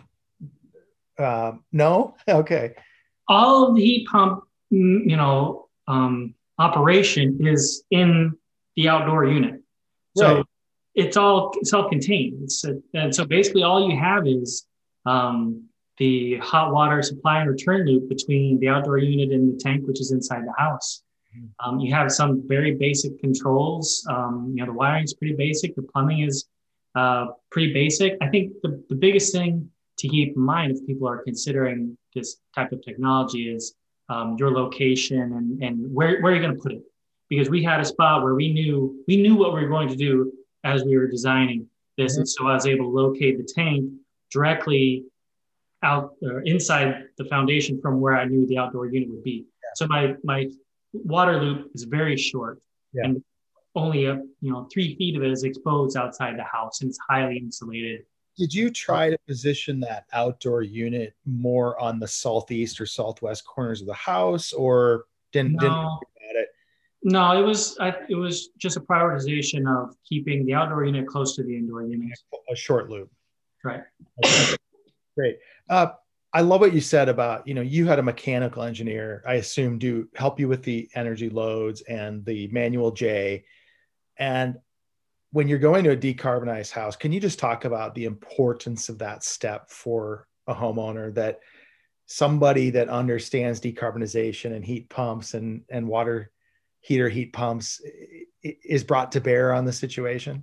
Uh, no, okay. All of the heat pump, you know, um, operation is in the outdoor unit, so right. it's all self-contained. It's a, and so basically all you have is um, the hot water supply and return loop between the outdoor unit and the tank, which is inside the house. Um, you have some very basic controls. Um, you know, the wiring is pretty basic. The plumbing is uh, pretty basic. I think the, the biggest thing to keep in mind if people are considering this type of technology is um, your location and, and where, where you're going to put it. Because we had a spot where we knew, we knew what we were going to do as we were designing this. Mm-hmm. And so I was able to locate the tank directly out or inside the foundation from where I knew the outdoor unit would be. Yeah. So my my water loop is very short, yeah. and only a you know three feet of it is exposed outside the house, and it's highly insulated. Did you try to position that outdoor unit more on the southeast or southwest corners of the house, or didn't no. didn't think about it? No, it was I, it was just a prioritization of keeping the outdoor unit close to the indoor unit. A short loop, right? Okay. Great. Uh, I love what you said about, you know, you had a mechanical engineer, I assume, do help you with the energy loads and the manual J. And when you're going to a decarbonized house, can you just talk about the importance of that step for a homeowner, that somebody that understands decarbonization and heat pumps and, and water heater heat pumps is brought to bear on the situation?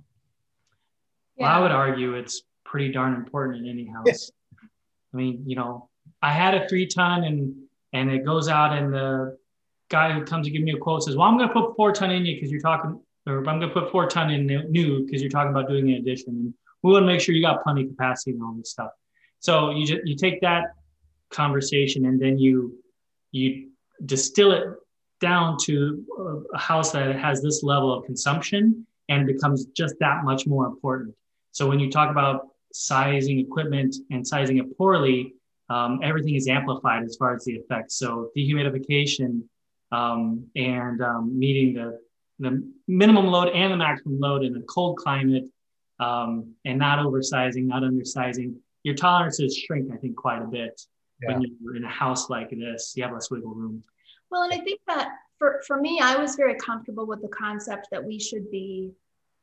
Yeah. Well, I would argue it's pretty darn important in any house. Yeah. I mean, you know, I had a three ton and and it goes out and the guy who comes to give me a quote says, well, I'm going to put four ton in you because you're talking, or I'm going to put four ton in new because you're talking about doing an addition. And we want to make sure you got plenty of capacity and all this stuff. So you just, you take that conversation and then you, you distill it down to a house that has this level of consumption and becomes just that much more important. So when you talk about sizing equipment and sizing it poorly, um, everything is amplified as far as the effects. So dehumidification um, and um, meeting the, the minimum load and the maximum load in a cold climate um, and not oversizing, not undersizing, your tolerances shrink, I think, quite a bit. Yeah. When you're in a house like this, you have less wiggle room. Well, and I think that for, for me, I was very comfortable with the concept that we should be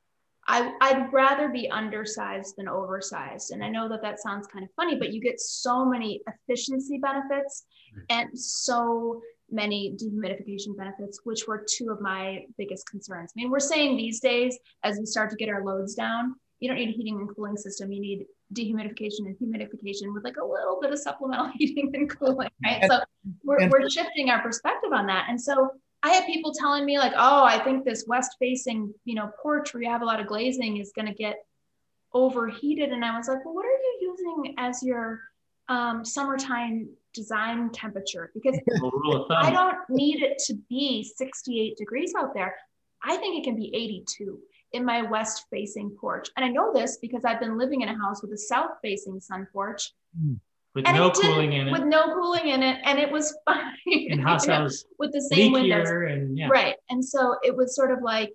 I, I'd rather be undersized than oversized. And I know that that sounds kind of funny, but you get so many efficiency benefits and so many dehumidification benefits, which were two of my biggest concerns. I mean, we're saying these days, as we start to get our loads down, you don't need a heating and cooling system. You need dehumidification and humidification with like a little bit of supplemental heating and cooling, right? And, so we're, and, we're shifting our perspective on that. And so I had people telling me like, oh, I think this west facing, you know, porch where you have a lot of glazing is going to get overheated. And I was like, well, what are you using as your um, summertime design temperature? Because I don't need it to be sixty-eight degrees out there. I think it can be eighty-two in my west facing porch. And I know this because I've been living in a house with a south facing sun porch. With no cooling in it. With no cooling in it. And it was fine. And house you know, house with the same windows. And, yeah. Right. And so it was sort of like,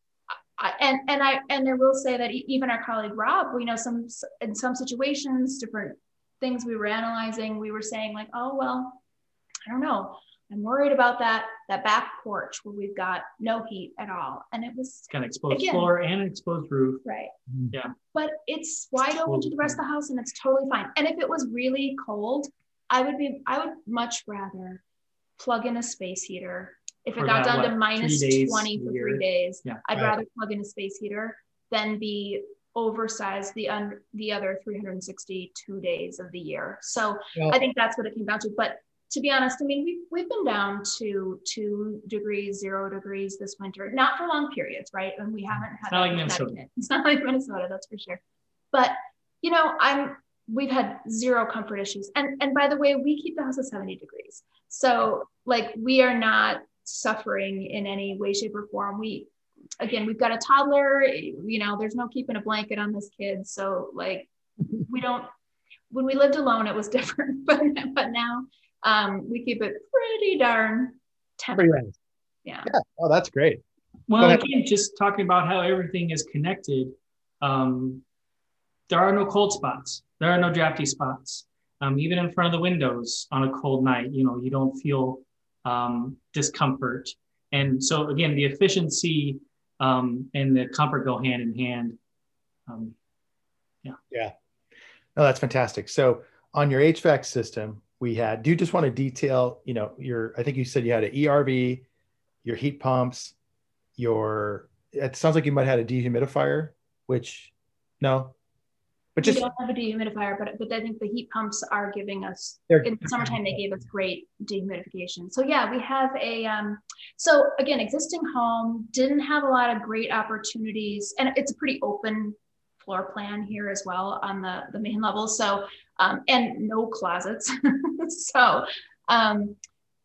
I, and and I and I will say that even our colleague Rob, you know, some in some situations, different things we were analyzing, we were saying like, oh well, I don't know, I'm worried about that that back porch where we've got no heat at all, and it was it's got an exposed again, floor and an exposed roof. Right. Yeah. But it's wide open to the rest of the house, and it's totally fine. And if it was really cold, I would be I would much rather plug in a space heater. If it for got that, down what, to minus twenty for three days, yeah, I'd right. rather plug in a space heater than be oversized the un, the other three hundred sixty-two days of the year. So yeah. I think that's what it came down to. But to be honest, I mean, we've, we've been down to two degrees, zero degrees this winter, not for long periods, right? And we haven't had it's not like Minnesota. It's not like Minnesota, that's for sure. But, you know, I'm we've had zero comfort issues. And, and by the way, we keep the house at seventy degrees. So like we are not suffering in any way, shape, or form. We, again, we've got a toddler, you know, there's no keeping a blanket on this kid. So like, we don't, when we lived alone, it was different, but, but now um, we keep it pretty darn temperate. Pretty nice. Yeah. yeah. Oh, that's great. Well, again, just talking about how everything is connected. Um, there are no cold spots. There are no drafty spots. Um, even in front of the windows on a cold night, you know, you don't feel um, discomfort. And so again, the efficiency um, and the comfort go hand in hand. Um, yeah. Yeah. No, that's fantastic. So on your H V A C system, we had, do you just want to detail, you know, your, I think you said you had an E R V, your heat pumps, your, it sounds like you might have had a dehumidifier, which, no? But just, we don't have a dehumidifier, but but I think the heat pumps are giving us, in the summertime, they gave us great dehumidification. So yeah, we have a, um, so again, existing home, didn't have a lot of great opportunities, and it's a pretty open floor plan here as well on the, the main level. So, um, and no closets. so um,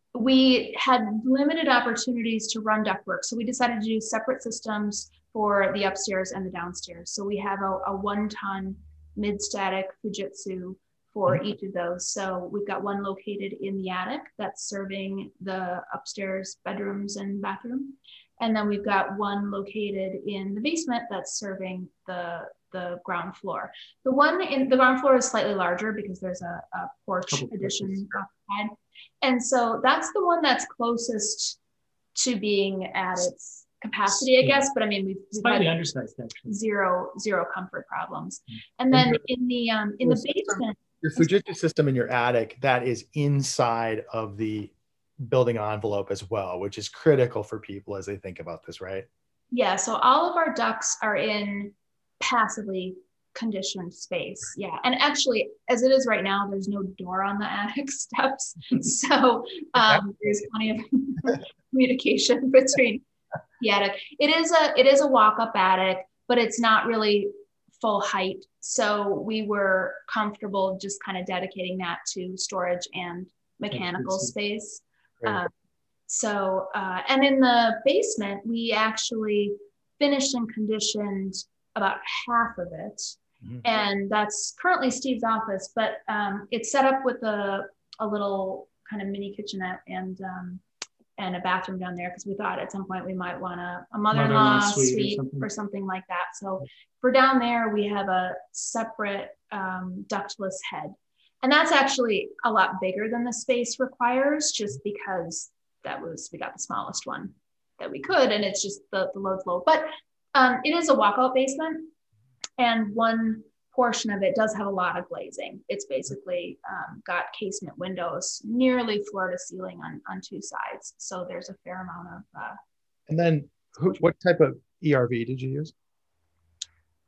we had limited opportunities to run ductwork. So we decided to do separate systems for the upstairs and the downstairs. So we have a, a one ton mid-static Fujitsu for mm-hmm. each of those. So we've got one located in the attic that's serving the upstairs bedrooms and bathroom. And then we've got one located in the basement that's serving the, the ground floor. The one in the ground floor is slightly larger because there's a, a porch oh, addition outside. And so that's the one that's closest to being at its capacity, I guess, but I mean, we've, we've slightly undersized actually. Zero, zero comfort problems. And then in the um, in the basement, your Fujitsu system in your attic, that is inside of the building envelope as well, which is critical for people as they think about this, right? Yeah. So all of our ducts are in passively conditioned space. Yeah. And actually, as it is right now, there's no door on the attic steps. So um, there's plenty of communication between the attic. It is a it is a walk-up attic, but it's not really full height. So we were comfortable just kind of dedicating that to storage and mechanical space. Uh, so, uh, and in the basement, we actually finished and conditioned about half of it. Mm-hmm. And that's currently Steve's office, but um, it's set up with a, a little kind of mini kitchenette and um, and a bathroom down there because we thought at some point we might want a, a mother-in-law, mother-in-law suite, suite or, something. or something like that. So for down there, we have a separate um, ductless head. And that's actually a lot bigger than the space requires just because that was, we got the smallest one that we could, and it's just the, the load's low. But um, it is a walkout basement, and one portion of it does have a lot of glazing. It's basically um, got casement windows nearly floor to ceiling on, on two sides. So there's a fair amount of. Uh, and then who, what type of E R V did you use?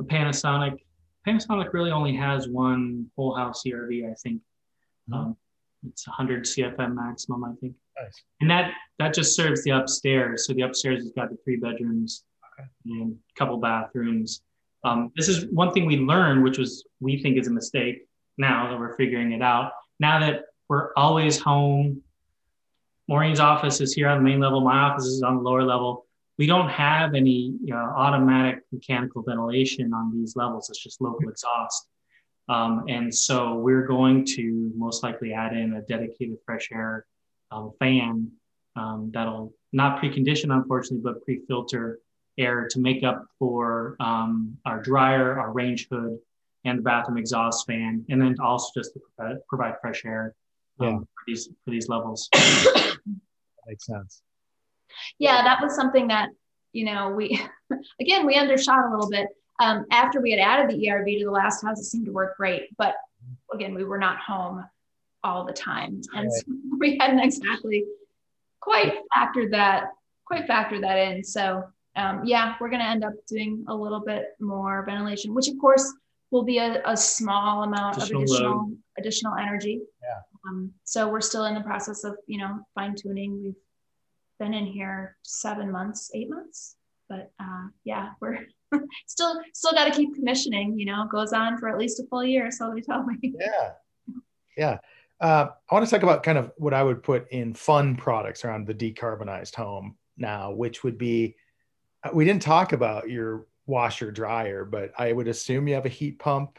a Panasonic. Panasonic really only has one whole house E R V, I think. Mm-hmm. Um, it's one hundred C F M maximum, I think. Nice. And that that just serves the upstairs. So the upstairs has got the three bedrooms okay. and a couple bathrooms. Um, this is one thing we learned, which was we think is a mistake now that we're figuring it out. Now that we're always home, Maureen's office is here on the main level. My office is on the lower level. We don't have any you know, automatic mechanical ventilation on these levels. It's just local exhaust. Um, and so we're going to most likely add in a dedicated fresh air um, fan um, that'll not precondition, unfortunately, but pre-filter air to make up for um, our dryer, our range hood, and the bathroom exhaust fan, and then also just to provide, provide fresh air um, yeah. for these for these levels. That makes sense. Yeah, that was something that, you know, we, again, we undershot a little bit. Um, after we had added the E R V to the last house, it seemed to work great. But again, we were not home all the time. And right. so we hadn't exactly quite factored that, quite factored that in. So um, yeah, we're going to end up doing a little bit more ventilation, which of course will be a, a small amount additional of additional, load. additional energy. Yeah. Um, so we're still in the process of, you know, fine tuning. We've been in here seven months, eight months, but uh, yeah, we're still, still got to keep commissioning, you know, it goes on for at least a full year. So they tell me. Yeah. Yeah. Uh, I want to talk about kind of what I would put in fun products around the decarbonized home now, which would be, we didn't talk about your washer dryer, but I would assume you have a heat pump.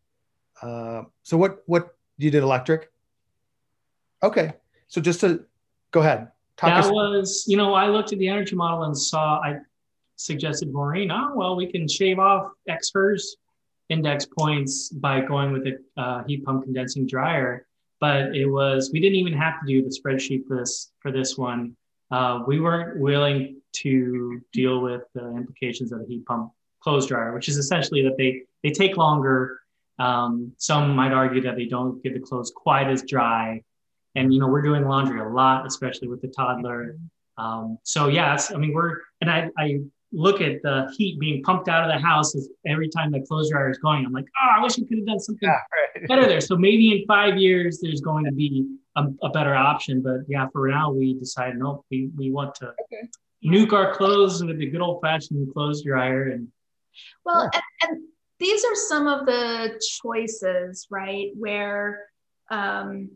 Uh, so what, what you did electric? Okay. So just to go ahead. Talk that was, you know, I looked at the energy model and saw, I suggested to Maureen, oh, well, we can shave off X H E R S index points by going with a uh, heat pump condensing dryer. But it was, we didn't even have to do the spreadsheet for this, for this one. Uh, we weren't willing to deal with the implications of a heat pump clothes dryer, which is essentially that they, they take longer. Um, some might argue that they don't get the clothes quite as dry. And, you know, we're doing laundry a lot, especially with the toddler. Um, so yes, I mean, we're, and I, I look at the heat being pumped out of the house as every time the clothes dryer is going, I'm like, oh, I wish we could have done something yeah, right. better there. So maybe in five years, there's going to be a, a better option. But yeah, for now, we decided, no, we, we want to okay. nuke our clothes with the good old fashioned clothes dryer. And well, yeah. and, and these are some of the choices, right? Where, um,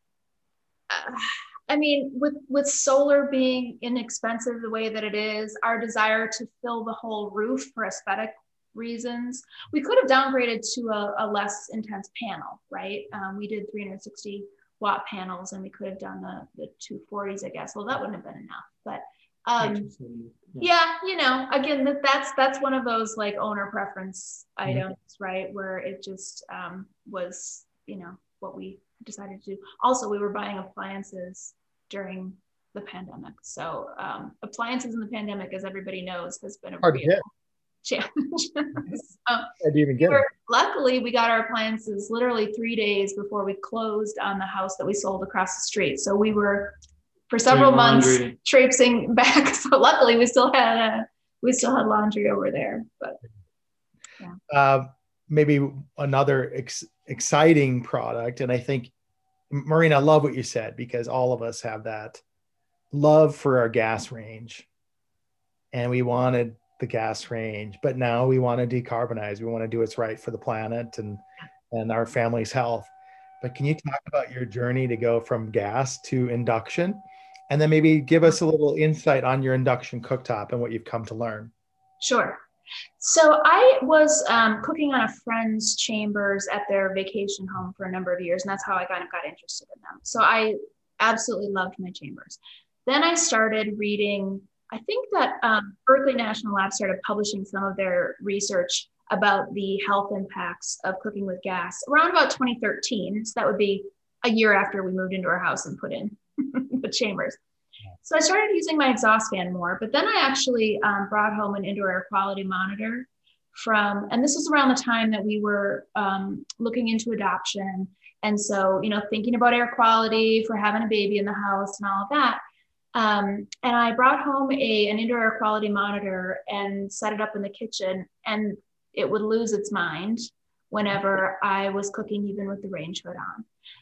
uh, I mean, with, with solar being inexpensive the way that it is, our desire to fill the whole roof for aesthetic reasons, we could have downgraded to a, a less intense panel, right? Um, we did three hundred sixty watt panels and we could have done the, the two forties, I guess. Well, that wouldn't have been enough, but um, yeah, you know, again, that, that's, that's one of those like owner preference items, mm-hmm. right? Where it just um, was, you know, what we decided to do. Also, we were buying appliances during the pandemic. So um, appliances in the pandemic, as everybody knows, has been a hard real challenge. so, How do you even get we were, it? Luckily, we got our appliances literally three days before we closed on the house that we sold across the street. So we were for several Doing months laundry. traipsing back. So luckily, we still had a, we still had laundry over there. But yeah. Uh, maybe another ex- exciting product, and I think, Maureen, I love what you said, because all of us have that love for our gas range, and we wanted the gas range, but now we want to decarbonize. We want to do what's right for the planet and, and our family's health. But can you talk about your journey to go from gas to induction, and then maybe give us a little insight on your induction cooktop and what you've come to learn? Sure. So I was um, cooking on a friend's chambers at their vacation home for a number of years, and that's how I kind of got interested in them. So I absolutely loved my chambers. Then I started reading, I think that um, Berkeley National Lab started publishing some of their research about the health impacts of cooking with gas around about twenty thirteen. So that would be a year after we moved into our house and put in the chambers. So I started using my exhaust fan more, but then I actually um, brought home an indoor air quality monitor from, and this was around the time that we were um, looking into adoption. And so, you know, thinking about air quality for having a baby in the house and all of that. Um, and I brought home a, an indoor air quality monitor and set it up in the kitchen. And it would lose its mind whenever I was cooking, even with the range hood on.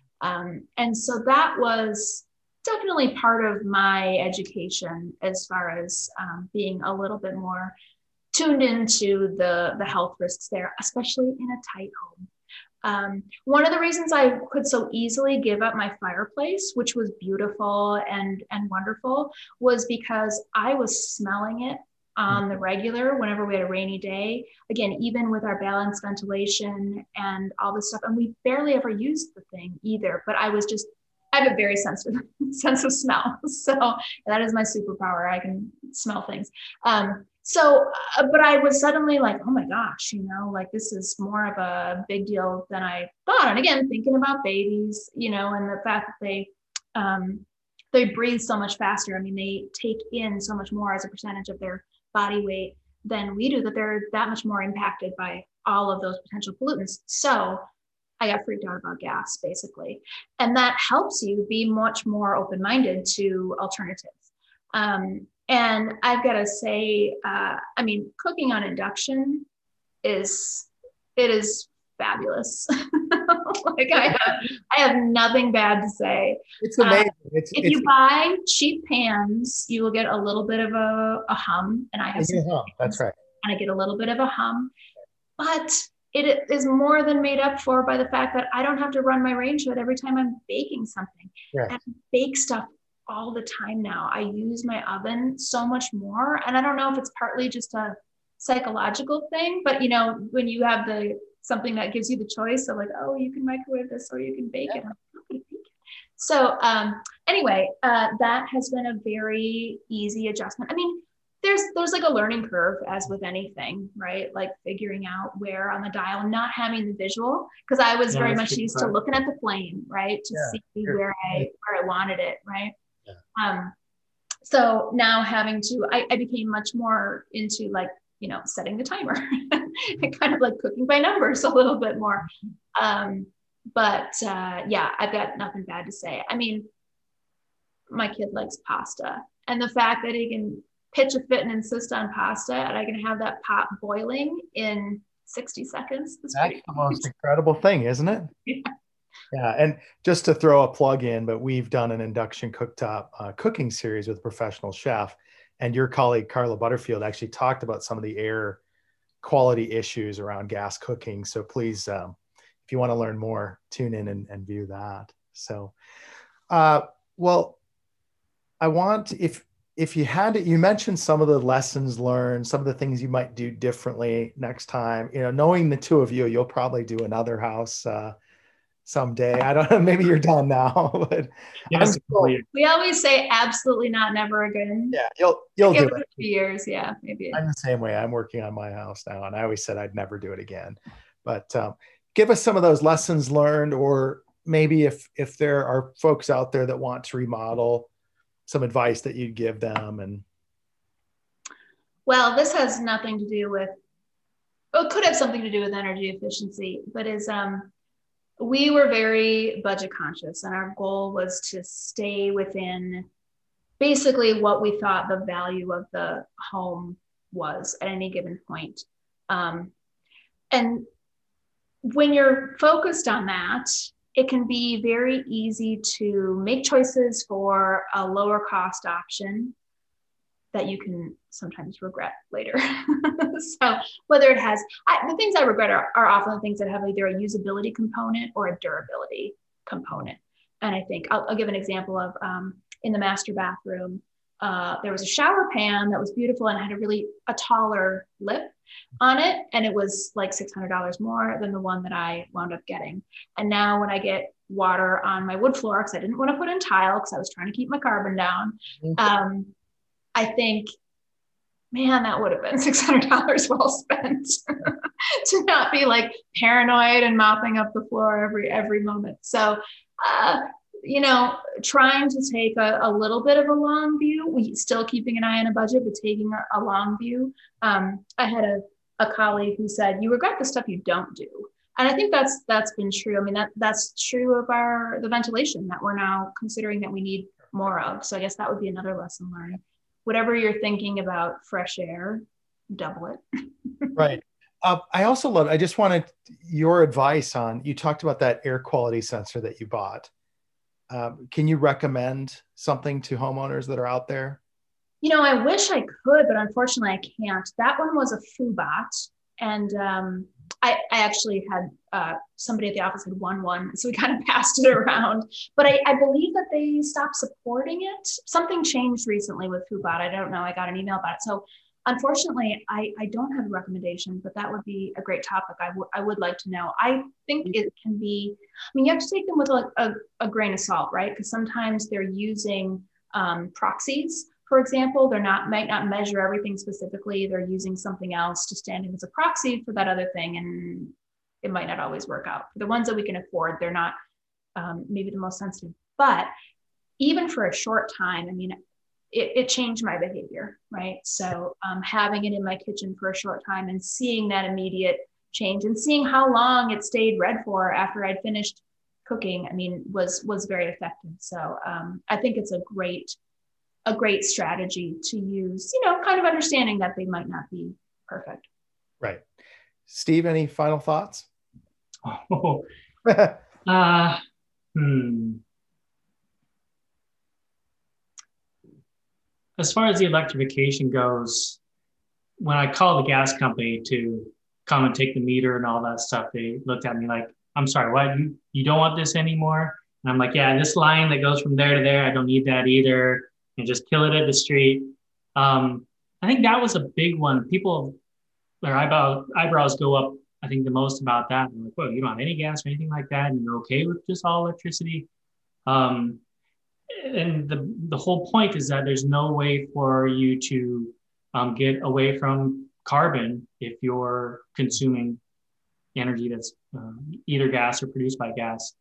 Um, and so that was definitely part of my education as far as um, being a little bit more tuned into the, the health risks there, especially in a tight home. Um, one of the reasons I could so easily give up my fireplace, which was beautiful and, and wonderful, was because I was smelling it on the regular whenever we had a rainy day. Again, even with our balanced ventilation and all this stuff, and we barely ever used the thing either, but I was just, I have a very sensitive sense of smell. So that is my superpower. I can smell things. Um, so, uh, but I was suddenly like, oh my gosh, you know, like this is more of a big deal than I thought. And again, thinking about babies, you know, and the fact that they, um, they breathe so much faster. I mean, they take in so much more as a percentage of their body weight than we do, that they're that much more impacted by all of those potential pollutants. So I got freaked out about gas, basically. And that helps you be much more open-minded to alternatives. Um, and I've got to say, uh, I mean, cooking on induction is, it is fabulous. Like I have, I have nothing bad to say. It's amazing. Uh, it's, if it's, you buy cheap pans, you will get a little bit of a, a hum. And I have some hum. That's right. And I get a little bit of a hum. But it is more than made up for by the fact that I don't have to run my range hood every time I'm baking something. Right. I bake stuff all the time now. I use my oven so much more. And I don't know if it's partly just a psychological thing, but you know, when you have the something that gives you the choice of like, oh, you can microwave this or you can bake yeah. it. I'm not gonna bake it. So um, anyway, uh, that has been a very easy adjustment. I mean, there's there's like a learning curve as with anything, right? Like figuring out where on the dial and not having the visual, because I was yeah, very much used to looking at the flame, right? To yeah, see sure. where I where I wanted it, right? Yeah. Um, so now having to, I, I became much more into like, you know, setting the timer and kind of like cooking by numbers a little bit more. Um, but uh, yeah, I've got nothing bad to say. I mean, my kid likes pasta, and the fact that he can pitch a fit and insist on pasta, and I can have that pot boiling in sixty seconds. That's the most incredible thing, isn't it? Yeah. Yeah. And just to throw a plug in, but we've done an induction cooktop uh, cooking series with a professional chef, and your colleague, Carla Butterfield, actually talked about some of the air quality issues around gas cooking. So please, um, if you want to learn more, tune in and, and view that. So, uh, well, I want, if, if you had to, you mentioned some of the lessons learned, some of the things you might do differently next time, you know, knowing the two of you, you'll probably do another house uh, someday. I don't know, maybe you're done now, but yes, still, we always say absolutely not, never again. Yeah, you'll, you'll do it. A few years, yeah, maybe. I'm the same way. I'm working on my house now, and I always said I'd never do it again. But um, give us some of those lessons learned, or maybe if, if there are folks out there that want to remodel, some advice that you'd give them. And well, this has nothing to do with, well, it could have something to do with energy efficiency, but is um we were very budget conscious, and our goal was to stay within basically what we thought the value of the home was at any given point. Um, and when you're focused on that, it can be very easy to make choices for a lower cost option that you can sometimes regret later. So whether it has, I, the things I regret are, are often the things that have either a usability component or a durability component. And I think I'll, I'll give an example of um, in the master bathroom, uh, there was a shower pan that was beautiful and had a really a taller lip on it. And it was like six hundred dollars more than the one that I wound up getting. And now when I get water on my wood floor, because I didn't want to put in tile because I was trying to keep my carbon down, um, I think, man, that would have been six hundred dollars well spent to not be like paranoid and mopping up the floor every every moment. So, uh, you know, trying to take a, a little bit of a long view, we still keeping an eye on a budget, but taking a, a long view. Um, I had a, a colleague who said, you regret the stuff you don't do. And I think that's that's been true. I mean, that that's true of our the ventilation that we're now considering that we need more of. So I guess that would be another lesson learned. Whatever you're thinking about fresh air, double it. Right. Uh, I also love, I just wanted your advice on, you talked about that air quality sensor that you bought. Um, can you recommend something to homeowners that are out there? You know, I wish I could, but unfortunately I can't. That one was a Fubot. And um, I, I actually had uh, somebody at the office had won one. So we kind of passed it around. But I, I believe that they stopped supporting it. Something changed recently with Fubot. I don't know. I got an email about it. So unfortunately, I, I don't have a recommendation, but that would be a great topic. I, w- I would like to know. I think it can be, I mean, you have to take them with a, a, a grain of salt, right? Because sometimes they're using um, proxies. For example, they're not might not measure everything specifically. They're using something else to stand in as a proxy for that other thing, and it might not always work out. For the ones that we can afford, they're not um, maybe the most sensitive. But even for a short time, I mean, it, it changed my behavior, right? So um, having it in my kitchen for a short time and seeing that immediate change and seeing how long it stayed red for after I'd finished cooking, I mean, was was very effective. So um, I think it's a great a great strategy to use, you know, kind of understanding that they might not be perfect. Right. Steve, any final thoughts? Oh, uh, hmm. As far as the electrification goes, when I called the gas company to come and take the meter and all that stuff, they looked at me like, I'm sorry, what? You, you don't want this anymore? And I'm like, yeah, this line that goes from there to there, I don't need that either. And just kill it at the street. Um, I think that was a big one. People, their eyebrow, eyebrows go up, I think, the most about that. And like, well, you don't have any gas or anything like that, and you're okay with just all electricity. Um, and the the whole point is that there's no way for you to um, get away from carbon if you're consuming energy that's uh, either gas or produced by gas.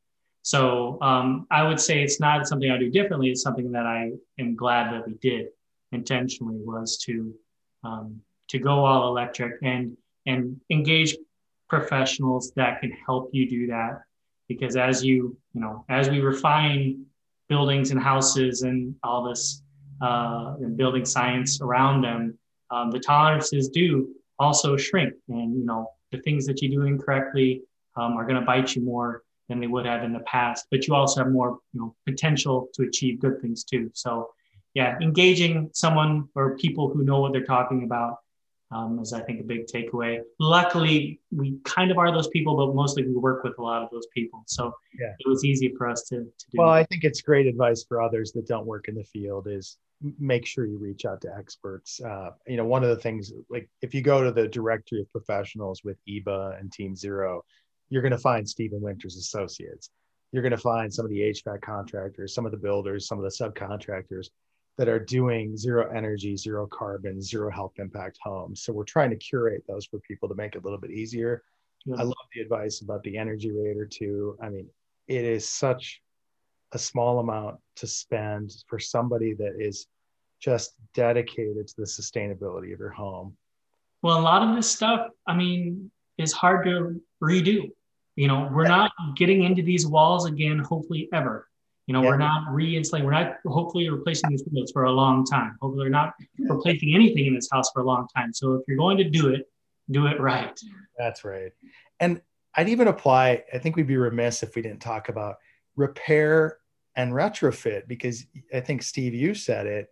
So um, I would say it's not something I do differently. It's something that I am glad that we did intentionally, was to um, to go all electric and and engage professionals that can help you do that. Because as you you know as we refine buildings and houses and all this uh, and building science around them, um, the tolerances do also shrink, and you know the things that you do incorrectly um, are going to bite you more than they would have in the past, but you also have more, you know, potential to achieve good things too. So yeah, engaging someone or people who know what they're talking about um, is, I think, a big takeaway. Luckily, we kind of are those people, but mostly we work with a lot of those people. So yeah, it was easy for us to, to do. Well, I think it's great advice for others that don't work in the field is make sure you reach out to experts. Uh, you know, one of the things, like if you go to the directory of professionals with E B A and Team Zero, you're going to find Stephen Winters Associates. You're going to find some of the H V A C contractors, some of the builders, some of the subcontractors that are doing zero energy, zero carbon, zero health impact homes. So we're trying to curate those for people to make it a little bit easier. Yeah. I love the advice about the Energy Rater too. I mean, it is such a small amount to spend for somebody that is just dedicated to the sustainability of your home. Well, a lot of this stuff, I mean, is hard to redo. You know, we're not getting into these walls again, hopefully ever. You know, yeah. We're not re-insulating. We're not hopefully replacing these windows for a long time. Hopefully, we're not replacing anything in this house for a long time. So if you're going to do it, do it right. That's right. And I'd even apply, I think we'd be remiss if we didn't talk about repair and retrofit, because I think, Steve, you said it,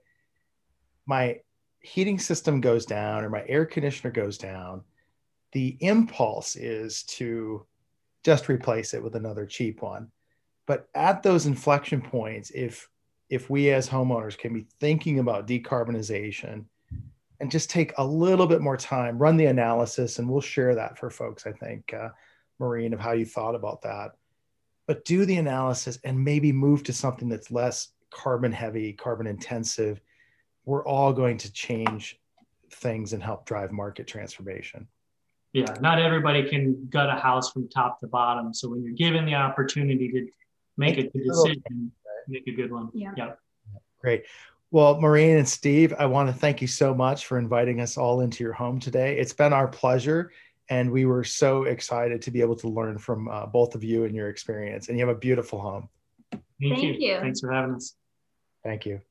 my heating system goes down or my air conditioner goes down. The impulse is to just replace it with another cheap one. But at those inflection points, if if we as homeowners can be thinking about decarbonization and just take a little bit more time, run the analysis, and we'll share that for folks, I think, uh, Maureen, of how you thought about that. But do the analysis and maybe move to something that's less carbon heavy, carbon intensive. We're all going to change things and help drive market transformation. Yeah, not everybody can gut a house from top to bottom. So when you're given the opportunity to make a good decision, make a good one. Yeah. Yeah. Great. Well, Maureen and Steve, I want to thank you so much for inviting us all into your home today. It's been our pleasure, and we were so excited to be able to learn from uh, both of you and your experience. And you have a beautiful home. Thank, Thank you. you. Thanks for having us. Thank you.